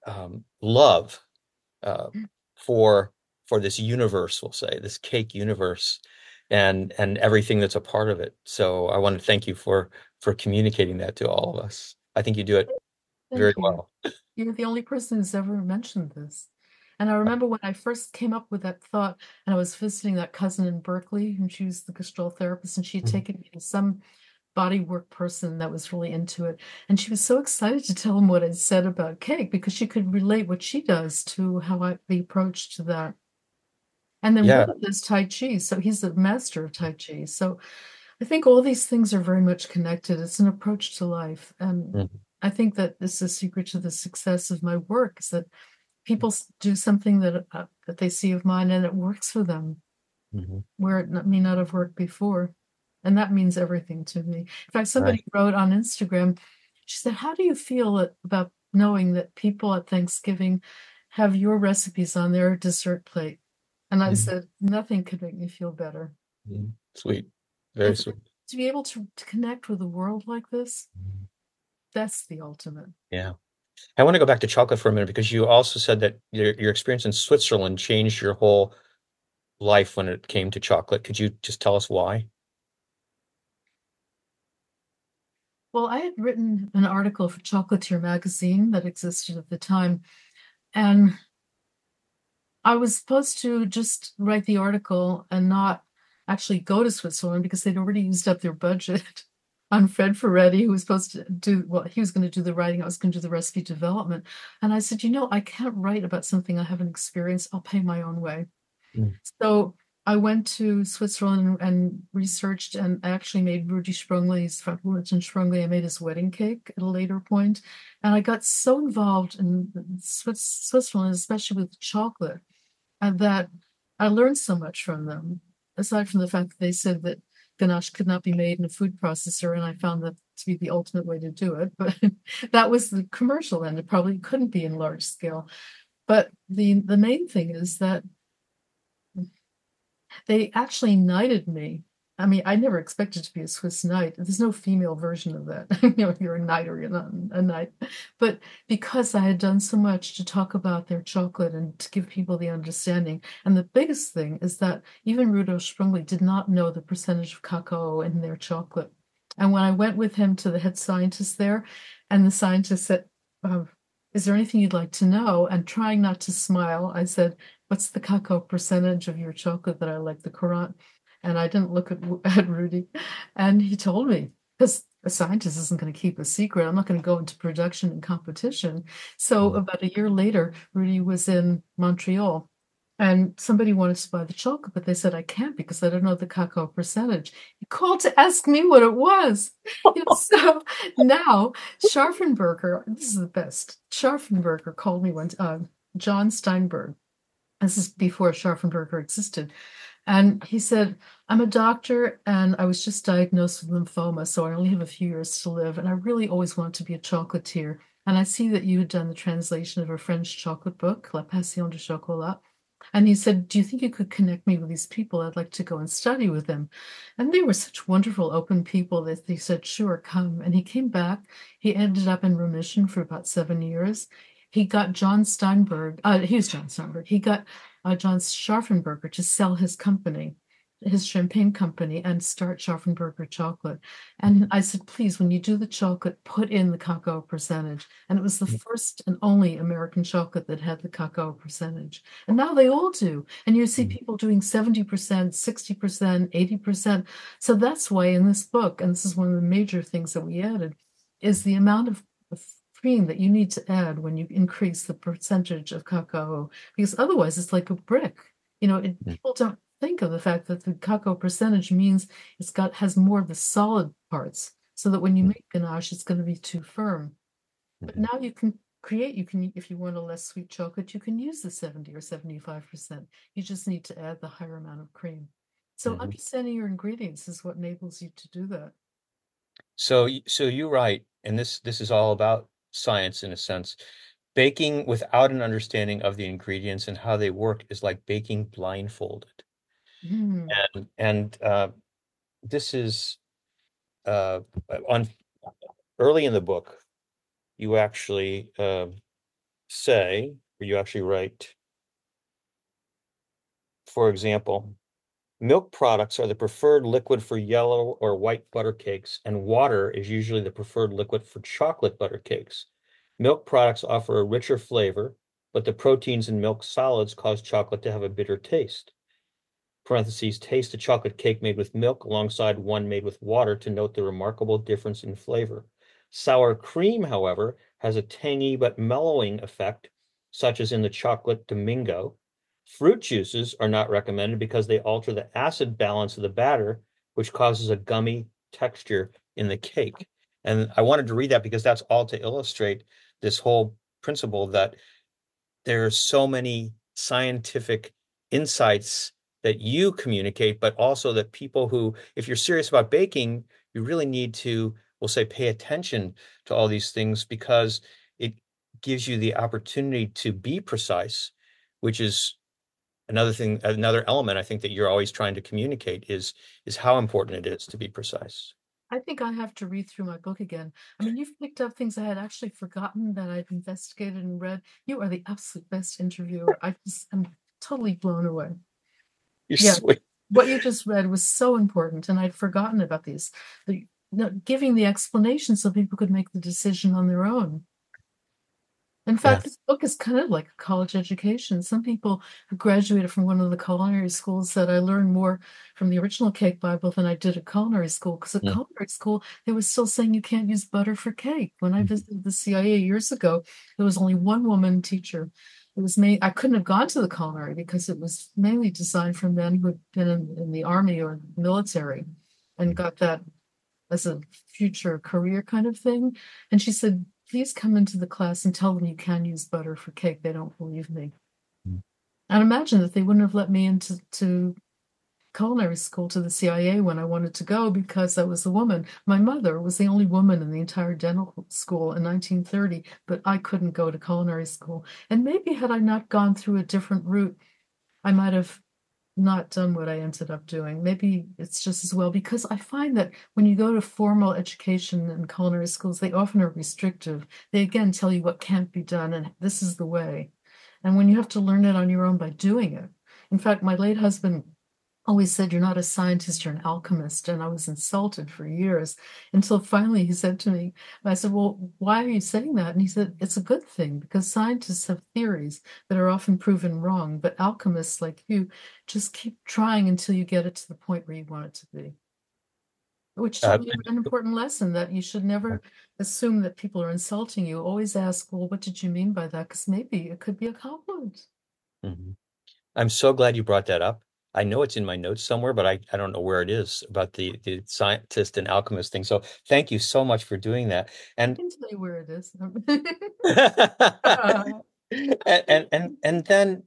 [SPEAKER 2] love uh, for this universe, we'll say, this cake universe, and everything that's a part of it. So I want to thank you for communicating that to all of us. I think you do it very
[SPEAKER 3] Thank you.
[SPEAKER 2] well.
[SPEAKER 3] You're the only person who's ever mentioned this. And I remember when I first came up with that thought, and I was visiting that cousin in Berkeley, and she was the Gestalt therapist, and she had
[SPEAKER 2] Mhm.
[SPEAKER 3] taken me to some body work person that was really into it. And she was so excited to tell him what I'd said about cake because she could relate what she does to the approach to that. And then
[SPEAKER 2] Yeah.
[SPEAKER 3] Will does Tai Chi, so he's a master of Tai Chi. So I think all these things are very much connected. It's an approach to life. And
[SPEAKER 2] Mhm.
[SPEAKER 3] I think that this is a secret to the success of my work is that people do something that they see of mine and it works for them
[SPEAKER 2] Mhm.
[SPEAKER 3] where it may not have worked before. And that means everything to me. In fact,
[SPEAKER 2] Right.
[SPEAKER 3] somebody wrote on Instagram, she said, how do you feel about knowing that people at Thanksgiving have your recipes on their dessert plate? And I
[SPEAKER 2] Mhm.
[SPEAKER 3] said, nothing could make me feel better.
[SPEAKER 2] Mhm. Sweet. Very
[SPEAKER 3] It's
[SPEAKER 2] sweet.
[SPEAKER 3] to be able to connect with the world like this,
[SPEAKER 2] Mhm.
[SPEAKER 3] that's the ultimate.
[SPEAKER 2] Yeah. I want to go back to chocolate for a minute because you also said that your experience in Switzerland changed your whole life when it came to chocolate. Could you just tell us why?
[SPEAKER 3] Well, I had written an article for Chocolatier magazine that existed at the time, and I was supposed to just write the article and not actually go to Switzerland because they'd already used up their budget on Fred Ferretti, who was supposed to do, well, he was going to do the writing, I was going to do the recipe development. And I said, I can't write about something I haven't experienced. I'll pay my own way.
[SPEAKER 2] Mm.
[SPEAKER 3] So I went to Switzerland and researched and actually made Rudi Sprungli's, from Martin Sprungli, I made his wedding cake at a later point. And I got so involved in Switzerland, especially with chocolate, and that I learned so much from them, aside from the fact that they said that ganache could not be made in a food processor, and I found that to be the ultimate way to do it. But that was the commercial end. It probably couldn't be in large scale. But the main thing is that they actually knighted me. I mean, I never expected to be a Swiss knight. There's no female version of that. You're a knight or you're not a knight. But because I had done so much to talk about their chocolate and to give people the understanding. And the biggest thing is that even Rudolf Sprungli did not know the percentage of cacao in their chocolate. And when I went with him to the head scientist there, and the scientist said, is there anything you'd like to know? And trying not to smile, I said, what's the cacao percentage of your chocolate that I like, the Courant? And I didn't look at Rudi. And he told me, because a scientist isn't going to keep a secret. I'm not going to go into production and competition. So about a year later, Rudi was in Montreal. And somebody wanted to buy the chocolate, but they said, I can't because I don't know the cacao percentage. He called to ask me what it was. So now Scharfenberger, this is the best. Scharfenberger called me once, John Steinberg. This is before Scharfenberger existed. And he said, I'm a doctor and I was just diagnosed with lymphoma, so I only have a few years to live. And I really always wanted to be a chocolatier. And I see that you had done the translation of a French chocolate book, La Passion du Chocolat. And he said, do you think you could connect me with these people? I'd like to go and study with them. And they were such wonderful, open people that they said, sure, come. And he came back. He ended up in remission for about 7 years. He got John Steinberg, he was John Steinberg. He got John Scharfenberger to sell his company, his champagne company, and start Scharfenberger chocolate. And I said, please, when you do the chocolate, put in the cacao percentage. And it was the first and only American chocolate that had the cacao percentage. And now they all do. And you see people doing 70%, 60%, 80%. So that's why in this book, and this is one of the major things that we added, is the amount of cream that you need to add when you increase the percentage of cacao, because otherwise it's like a brick. People don't think of the fact that the cacao percentage means has more of the solid parts, so that when you make ganache, it's going to be too firm. But now you can if you want a less sweet chocolate, you can use the 70 or 75%. You just need to add the higher amount of cream. So understanding your ingredients is what enables you to do that.
[SPEAKER 2] So you write, and this is all about science in a sense. Baking without an understanding of the ingredients and how they work is like baking blindfolded. And this is on early in the book, you actually write, for example, milk products are the preferred liquid for yellow or white butter cakes, and water is usually the preferred liquid for chocolate butter cakes. Milk products offer a richer flavor, but the proteins in milk solids cause chocolate to have a bitter taste. Parentheses, taste a chocolate cake made with milk alongside one made with water to note the remarkable difference in flavor. Sour cream, however, has a tangy but mellowing effect, such as in the chocolate Domingo. Fruit juices are not recommended because they alter the acid balance of the batter, which causes a gummy texture in the cake. And I wanted to read that because that's all to illustrate this whole principle that there are so many scientific insights that you communicate, but also that people who, if you're serious about baking, you really need to, we'll say, pay attention to all these things, because it gives you the opportunity to be precise, which is another element I think that you're always trying to communicate is how important it is to be precise.
[SPEAKER 3] I think I have to read through my book again. I mean, you've picked up things I had actually forgotten that I've investigated and read. You are the absolute best interviewer. I'm totally blown away.
[SPEAKER 2] You're sweet.
[SPEAKER 3] What you just read was so important, and I'd forgotten about these. Giving the explanation so people could make the decision on their own. In
[SPEAKER 2] Yeah.
[SPEAKER 3] fact, this book is kind of like a college education. Some people who graduated from one of the culinary schools said I learned more from the original Cake Bible than I did at culinary school. Because at
[SPEAKER 2] Mm.
[SPEAKER 3] culinary school, they were still saying you can't use butter for cake. When I visited the CIA years ago, there was only one woman teacher. It was made, I couldn't have gone to the culinary because it was mainly designed for men who had been in the army or military and got that as a future career kind of thing. And she said, please come into the class and tell them you can use butter for cake. They don't believe me. And imagine that they wouldn't have let me into culinary school to the CIA when I wanted to go because I was a woman. My mother was the only woman in the entire dental school in 1930, but I couldn't go to culinary school. And maybe had I not gone through a different route, I might have not done what I ended up doing. Maybe it's just as well because I find that when you go to formal education and culinary schools, they often are restrictive. They again tell you what can't be done and this is the way. And when you have to learn it on your own by doing it. In fact, my late husband always said, you're not a scientist, you're an alchemist. And I was insulted for years until finally he said to me, I said, well, why are you saying that? And he said, it's a good thing because scientists have theories that are often proven wrong, but alchemists like you just keep trying until you get it to the point where you want it to be. Which
[SPEAKER 2] Uh,
[SPEAKER 3] taught me an important lesson that you should never assume that people are insulting you. Always ask, well, what did you mean by that? Because maybe it could be a compliment.
[SPEAKER 2] mhm. I'm so glad you brought that up. I know it's in my notes somewhere, but I don't know where it is about the scientist and alchemist thing. So thank you so much for doing that.
[SPEAKER 3] I
[SPEAKER 2] And
[SPEAKER 3] can tell you where it is.
[SPEAKER 2] and then,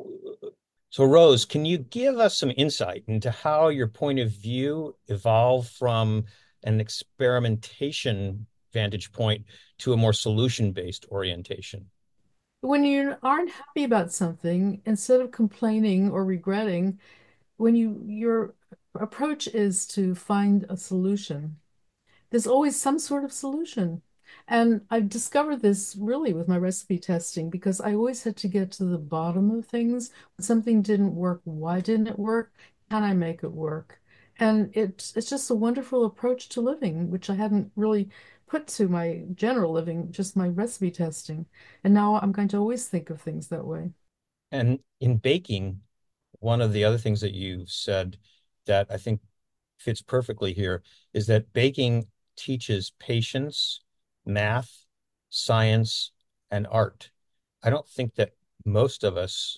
[SPEAKER 2] so Rose, can you give us some insight into how your point of view evolved from an experimentation vantage point to a more solution-based orientation?
[SPEAKER 3] When you aren't happy about something, instead of complaining or regretting, when your approach is to find a solution, there's always some sort of solution. And I've discovered this really with my recipe testing because I always had to get to the bottom of things. When something didn't work, why didn't it work? Can I make it work? And it's just a wonderful approach to living, which I hadn't really put to my general living, just my recipe testing. And now I'm going to always think of things that way.
[SPEAKER 2] And in baking, one of the other things that you said that I think fits perfectly here is that baking teaches patience, math, science, and art. I don't think that most of us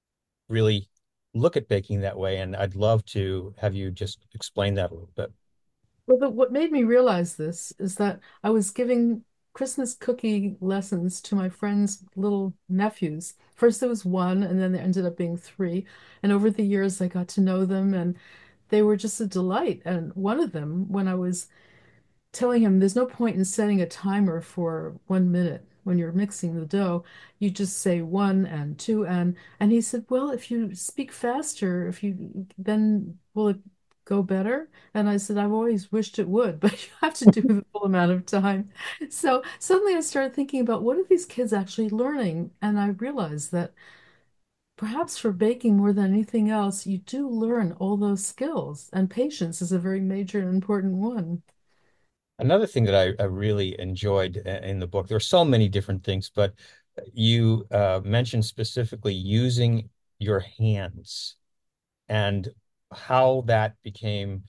[SPEAKER 2] really look at baking that way, and I'd love to have you just explain that a little bit.
[SPEAKER 3] Well, what made me realize this is that I was giving Christmas cookie lessons to my friends' little nephews. First there was one, and then there ended up being three. And over the years, I got to know them, and they were just a delight. And one of them, when I was telling him there's no point in setting a timer for 1 minute when you're mixing the dough. You just say one and two and he said, well, if you speak faster, if you then will it go better? And I said, I've always wished it would, but you have to do the full amount of time. So suddenly I started thinking about what are these kids actually learning? And I realized that perhaps for baking more than anything else, you do learn all those skills, and patience is a very major and important one.
[SPEAKER 2] Another thing that I really enjoyed in the book, there are so many different things, but you mentioned specifically using your hands and how that became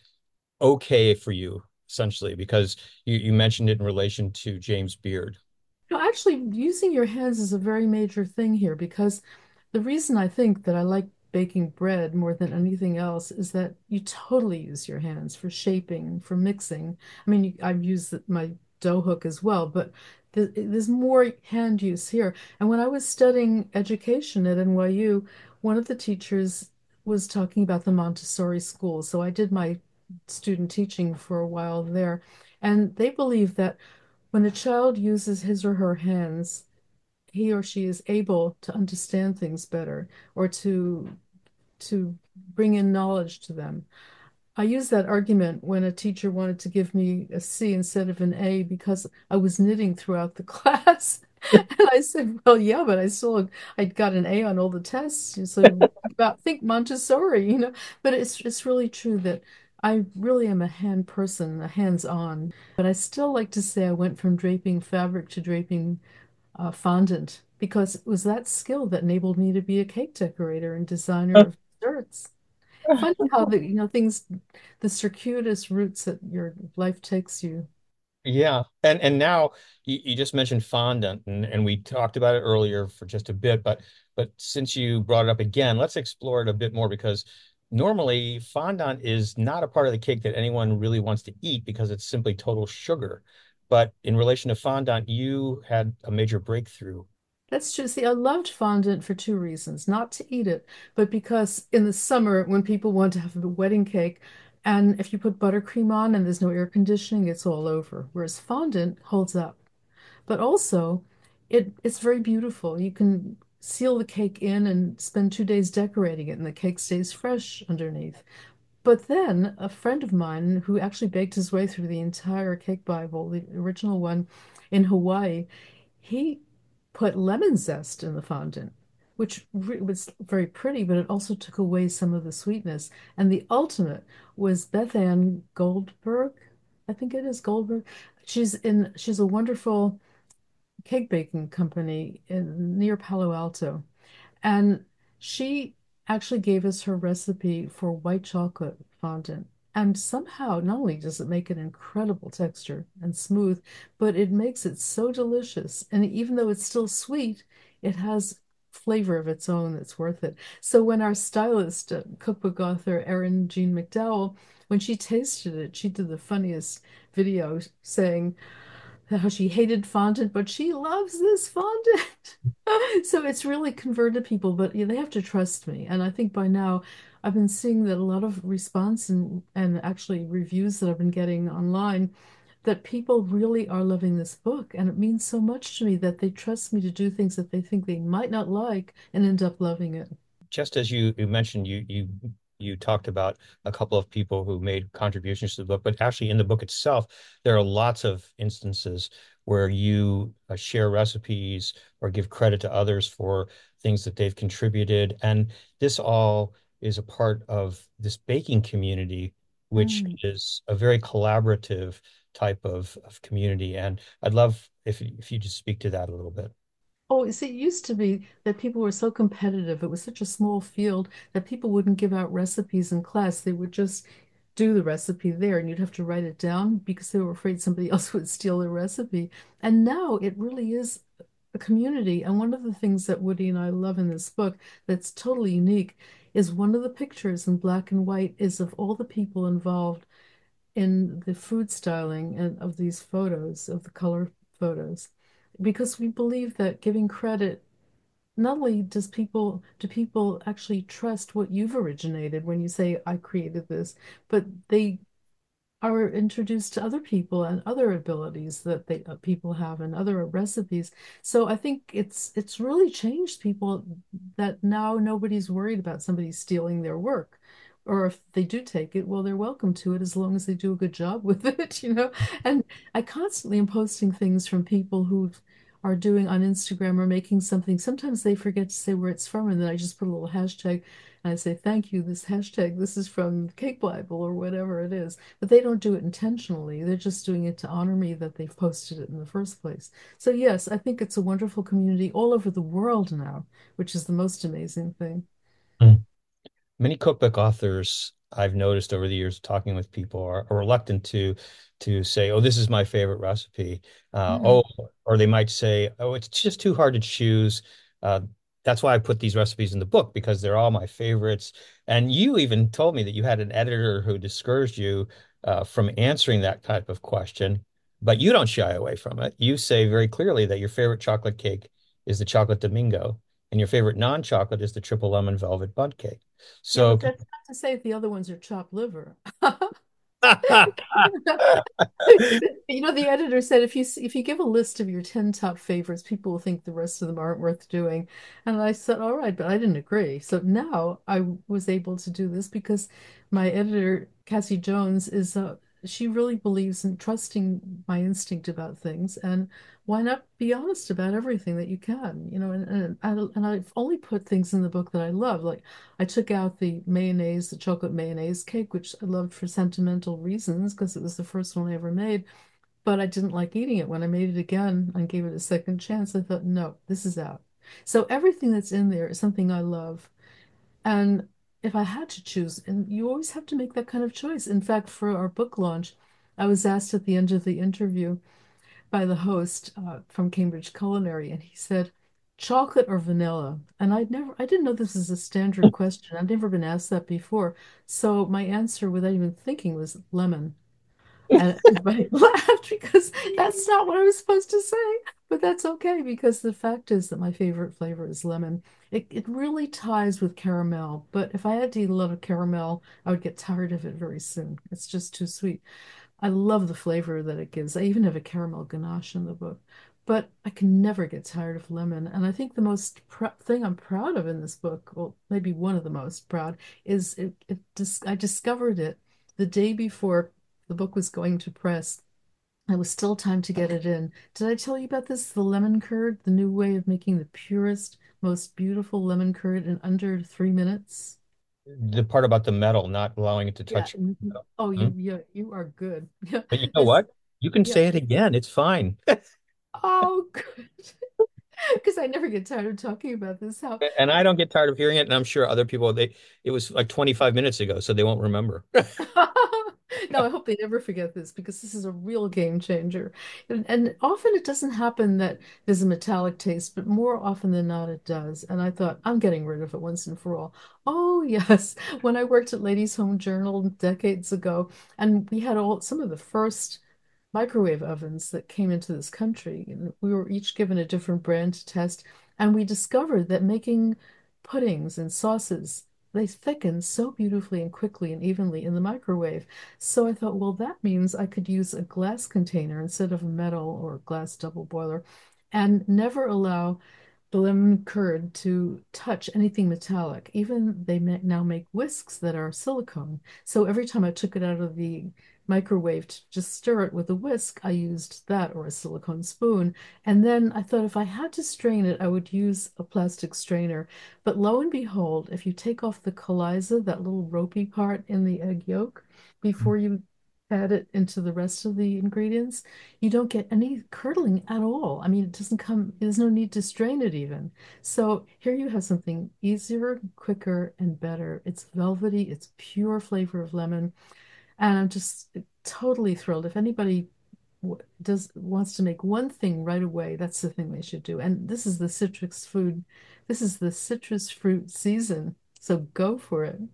[SPEAKER 2] okay for you, essentially, because you mentioned it in relation to James Beard.
[SPEAKER 3] No, actually, using your hands is a very major thing here because the reason I think that I like baking bread more than anything else is that you totally use your hands for shaping, for mixing. I mean, I've used my dough hook as well, but there's more hand use here. And when I was studying education at NYU, one of the teachers was talking about the Montessori school. So I did my student teaching for a while there, and they believe that when a child uses his or her hands, he or she is able to understand things better or to bring in knowledge to them. I used that argument when a teacher wanted to give me a C instead of an A because I was knitting throughout the class. And I said, well, yeah, but I got an A on all the tests. So about think Montessori, But it's really true that I really am a hand person, a hands-on. But I still like to say I went from draping fabric to draping fondant because it was that skill that enabled me to be a cake decorator and designer of desserts. Funny how things, the circuitous routes that your life takes you.
[SPEAKER 2] Yeah. And now you just mentioned fondant and we talked about it earlier for just a bit, but since you brought it up again, let's explore it a bit more because normally fondant is not a part of the cake that anyone really wants to eat because it's simply total sugar. But in relation to fondant, you had a major breakthrough.
[SPEAKER 3] That's true. See, I loved fondant for two reasons. Not to eat it, but because in the summer, when people want to have a wedding cake, and if you put buttercream on and there's no air conditioning, it's all over. Whereas fondant holds up. But also, it's very beautiful. You can seal the cake in and spend 2 days decorating it, and the cake stays fresh underneath. But then a friend of mine who actually baked his way through the entire cake Bible, the original one in Hawaii, he put lemon zest in the fondant, which was very pretty, but it also took away some of the sweetness. And the ultimate was Beth Ann Goldberg. I think it is Goldberg. She's a wonderful cake baking company near Palo Alto. And she actually gave us her recipe for white chocolate fondant. And somehow, not only does it make an incredible texture and smooth, but it makes it so delicious. And even though it's still sweet, it has flavor of its own that's worth it. So when our stylist, cookbook author Erin Jean McDowell, when she tasted it, she did the funniest video saying, how she hated fondant, but she loves this fondant. So it's really converted people, but they have to trust me. And I think by now I've been seeing that a lot of response and actually reviews that I've been getting online that people really are loving this book. And it means so much to me that they trust me to do things that they think they might not like and end up loving it.
[SPEAKER 2] Just as you mentioned, you talked about a couple of people who made contributions to the book, but actually in the book itself, there are lots of instances where you share recipes or give credit to others for things that they've contributed. And this all is a part of this baking community, which
[SPEAKER 3] Mm.
[SPEAKER 2] is a very collaborative type of community. And I'd love if you just speak to that a little bit.
[SPEAKER 3] Oh, you see, it used to be that people were so competitive. It was such a small field that people wouldn't give out recipes in class. They would just do the recipe there, and you'd have to write it down because they were afraid somebody else would steal the recipe. And now it really is a community. And one of the things that Woody and I love in this book that's totally unique is one of the pictures in black and white is of all the people involved in the food styling and of these photos, of the color photos, because we believe that giving credit, not only do people actually trust what you've originated when you say I created this, but they are introduced to other people and other abilities that they people have and other recipes. So I think it's really changed people that now nobody's worried about somebody stealing their work. Or if they do take it, well, they're welcome to it as long as they do a good job with it, you know. And I constantly am posting things from people who are doing on Instagram or making something. Sometimes they forget to say where it's from, and then I just put a little hashtag and I say, thank you, this hashtag, this is from Cake Bible or whatever it is. But they don't do it intentionally. They're just doing it to honor me that they've posted it in the first place. So, yes, I think it's a wonderful community all over the world now, which is the most amazing thing.
[SPEAKER 2] Many cookbook authors I've noticed over the years talking with people are reluctant to say, "Oh, this is my favorite recipe."
[SPEAKER 3] Mm.
[SPEAKER 2] Oh, or they might say, "Oh, it's just too hard to choose." Uh, that's why I put these recipes in the book because they're all my favorites. And you even told me that you had an editor who discouraged you from answering that type of question, but you don't shy away from it. You say very clearly that your favorite chocolate cake is the chocolate Domingo, and your favorite non-chocolate is the triple lemon velvet bundt cake.
[SPEAKER 3] Yeah,
[SPEAKER 2] So,
[SPEAKER 3] but that's not to say if the other ones are chopped liver. The editor said if you give a list of your 10 top favorites, people will think the rest of them aren't worth doing. And I said, all right, but I didn't agree. So now I was able to do this because my editor, Cassie Jones, she really believes in trusting my instinct about things. And why not be honest about everything that you can, and I've only put things in the book that I love. Like I took out the chocolate mayonnaise cake, which I loved for sentimental reasons because it was the first one I ever made. but I didn't like eating it. When I made it again and gave it a second chance, I thought, no, this is out. So everything that's in there is something I love. And if I had to choose, and you always have to make that kind of choice. In fact, for our book launch, I was asked at the end of the interview by the host from Cambridge Culinary, and he said, chocolate or vanilla? And I didn't know this is a standard question. I've never been asked that before. So my answer, without even thinking, was lemon. And everybody laughed because that's not what I was supposed to say. But that's okay because the fact is that my favorite flavor is lemon. It really ties with caramel. But if I had to eat a lot of caramel, I would get tired of it very soon. It's just too sweet. I love the flavor that it gives. I even have a caramel ganache in the book. But I can never get tired of lemon. And I think the most thing I'm proud of in this book, well, maybe one of the most proud, is I discovered it the day before the book was going to press. It was still time to get it in. Did I tell you about this? The lemon curd, the new way of making the purest, most beautiful lemon curd in under 3 minutes.
[SPEAKER 2] The part about the metal, not allowing it to
[SPEAKER 3] Yeah.
[SPEAKER 2] touch.
[SPEAKER 3] Oh,
[SPEAKER 2] Hmm?
[SPEAKER 3] you are good. Yeah.
[SPEAKER 2] But you know
[SPEAKER 3] This,
[SPEAKER 2] what? You can
[SPEAKER 3] yeah.
[SPEAKER 2] say it again. It's fine.
[SPEAKER 3] Oh, good. Because I never get tired of talking about this. How
[SPEAKER 2] And I don't get tired of hearing it. And I'm sure other people, it was like 25 minutes ago, so they won't remember.
[SPEAKER 3] No, I hope they never forget this because this is a real game changer. And often it doesn't happen that there's a metallic taste, but more often than not it does. And I thought, I'm getting rid of it once and for all. Oh, yes. When I worked at Ladies' Home Journal decades ago, and we had all some of the first microwave ovens that came into this country, and we were each given a different brand to test, and we discovered that making puddings and sauces they thicken so beautifully and quickly and evenly in the microwave. So I thought, well, that means I could use a glass container instead of a metal or glass double boiler and never allow the lemon curd to touch anything metallic. Even now make whisks that are silicone. So every time I took it out of the microwave to just stir it with a whisk, I used that or a silicone spoon. And then I thought if I had to strain it, I would use a plastic strainer. But lo and behold, if you take off the colyza, that little ropey part in the egg yolk, before you add it into the rest of the ingredients, you don't get any curdling at all. I mean, it doesn't come, there's no need to strain it even. So here you have something easier, quicker, and better. It's velvety, it's pure flavor of lemon. And I'm just totally thrilled. If anybody does wants to make one thing right away, that's the thing they should do. And this is the citrus food. This is the citrus fruit season. So go for it.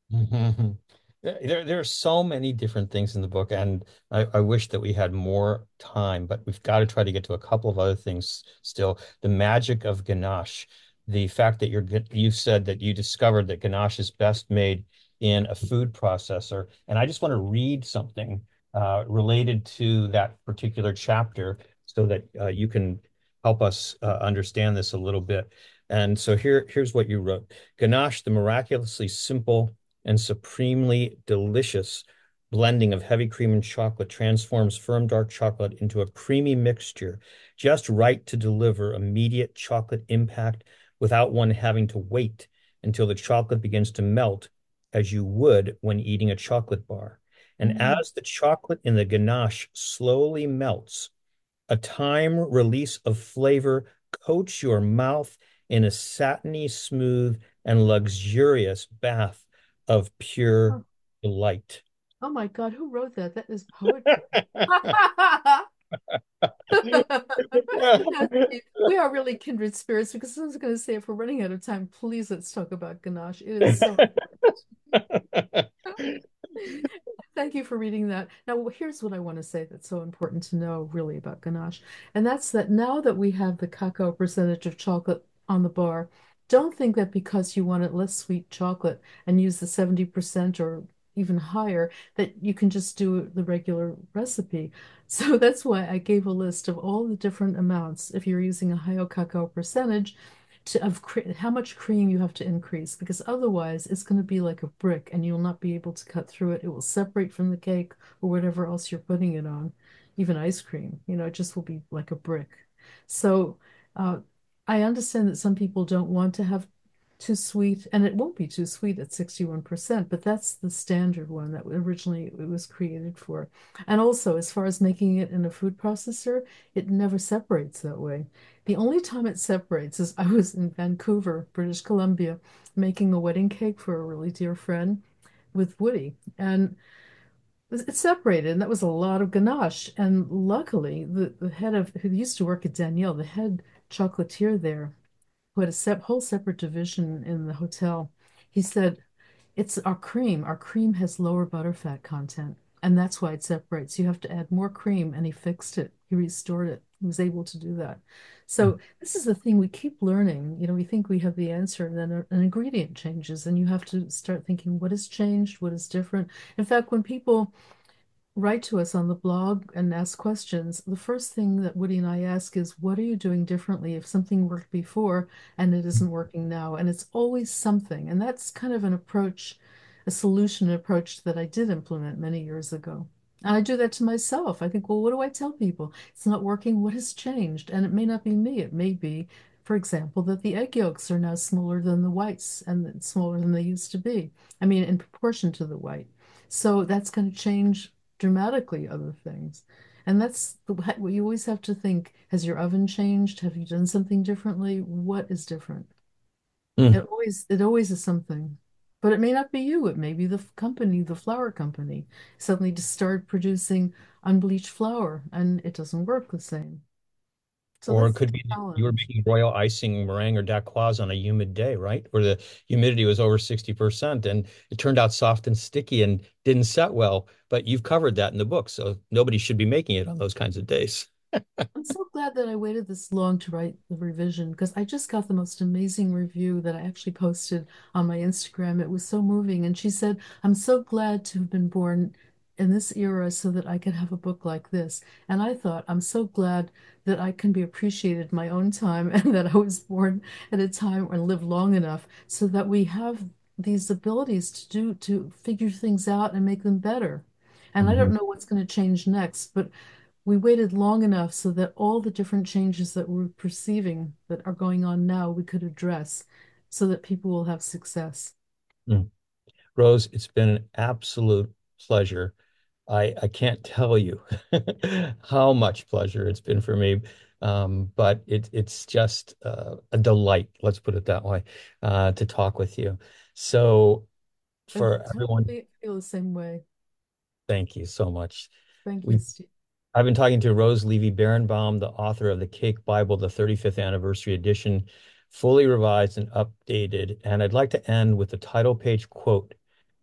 [SPEAKER 2] Mhm. There are so many different things in the book, and I wish that we had more time, but we've got to try to get to a couple of other things still. The magic of ganache, the fact that you said that you discovered that ganache is best made in a food processor, and I just want to read something related to that particular chapter so that you can help us understand this a little bit. And so here's what you wrote. Ganache, the miraculously simple and supremely delicious blending of heavy cream and chocolate transforms firm dark chocolate into a creamy mixture, just right to deliver immediate chocolate impact without one having to wait until the chocolate begins to melt, as you would when eating a chocolate bar. And
[SPEAKER 3] Mm.
[SPEAKER 2] as the chocolate in the ganache slowly melts, a time release of flavor coats your mouth in a satiny, smooth, and luxurious bath of pure
[SPEAKER 3] Oh,
[SPEAKER 2] delight.
[SPEAKER 3] oh my God, who wrote that? That is poetry. We are really kindred spirits because I was going to say, if we're running out of time, please let's talk about ganache. It is so Thank you for reading that. Now, here's what I want to say that's so important to know really about ganache. And that's that now that we have the cacao percentage of chocolate on the bar, don't think that because you want it less sweet chocolate and use the 70% or even higher, that you can just do the regular recipe. So that's why I gave a list of all the different amounts if you're using a higher cacao percentage how much cream you have to increase because otherwise it's going to be like a brick and you'll not be able to cut through it. It will separate from the cake or whatever else you're putting it on, even ice cream. It just will be like a brick. So uh, I understand that some people don't want to have too sweet, and it won't be too sweet at 61%, but that's the standard one that originally it was created for. And also, as far as making it in a food processor, it never separates that way. The only time it separates is I was in Vancouver, British Columbia, making a wedding cake for a really dear friend with Woody, and it separated, and that was a lot of ganache. And luckily, the head of who used to work at Daniel, the head chocolatier there, who had a whole separate division in the hotel, he said, it's our cream. Our cream has lower butterfat content, and that's why it separates. You have to add more cream, and he fixed it. He restored it. He was able to do that. So this is the thing we keep learning. You know, we think we have the answer, and then an ingredient changes, and you have to start thinking, what has changed? What is different? In fact, when people write to us on the blog and ask questions, the first thing that Woody and I ask is, what are you doing differently if something worked before and it isn't working now? And it's always something. And that's kind of an approach, a solution approach that I did implement many years ago. And I do that to myself. I think, well, what do I tell people? It's not working. What has changed? And it may not be me. It may be, for example, that the egg yolks are now smaller than the whites and smaller than they used to be. I mean, in proportion to the white. So that's going to change dramatically other things. And that's what you always have to think. Has your oven changed? Have you done something differently? What is different?
[SPEAKER 2] Mm.
[SPEAKER 3] It always is something. But it may not be you. It may be the company, the flour company, suddenly just started producing unbleached flour and it doesn't work the same. So
[SPEAKER 2] Or it
[SPEAKER 3] that's the
[SPEAKER 2] could be that you were
[SPEAKER 3] challenge.
[SPEAKER 2] making royal icing meringue or dacquoise on a humid day, right? Where the humidity was over 60% and it turned out soft and sticky and didn't set well. But you've covered that in the book. So nobody should be making it on those kinds of days.
[SPEAKER 3] I'm so glad that I waited this long to write the revision because I just got the most amazing review that I actually posted on my Instagram. It was so moving. And she said, I'm so glad to have been born in this era so that I could have a book like this. And I thought, I'm so glad that I can be appreciated in my own time and that I was born at a time or lived long enough so that we have these abilities to figure things out and make them better. And I don't
[SPEAKER 2] Mhm.
[SPEAKER 3] know what's going to change next, but we waited long enough so that all the different changes that we're perceiving that are going on now we could address so that people will have success.
[SPEAKER 2] Mm. Rose, it's been an absolute pleasure. I can't tell you how much pleasure it's been for me. But it's just a delight, let's put it that way, to talk with you. So
[SPEAKER 3] I
[SPEAKER 2] for everyone,
[SPEAKER 3] totally feel the same way.
[SPEAKER 2] thank you so much.
[SPEAKER 3] Thank you,
[SPEAKER 2] We
[SPEAKER 3] Steve.
[SPEAKER 2] I've been talking to Rose Levy Berenbaum, the author of the Cake Bible, the 35th anniversary edition, fully revised and updated. And I'd like to end with the title page quote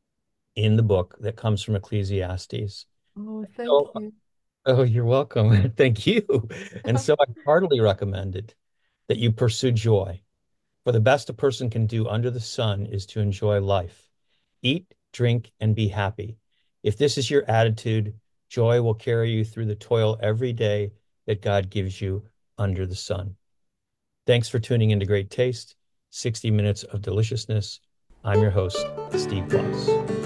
[SPEAKER 2] in the book that comes from Ecclesiastes.
[SPEAKER 3] Oh, thank
[SPEAKER 2] So,
[SPEAKER 3] you.
[SPEAKER 2] oh, you're welcome. Thank you. And so I heartily recommend it that you pursue joy. For the best a person can do under the sun is to enjoy life. Eat, drink, and be happy. If this is your attitude, joy will carry you through the toil every day that God gives you under the sun. Thanks for tuning into Great Taste, 60 Minutes of Deliciousness. I'm your host, Steve Boss.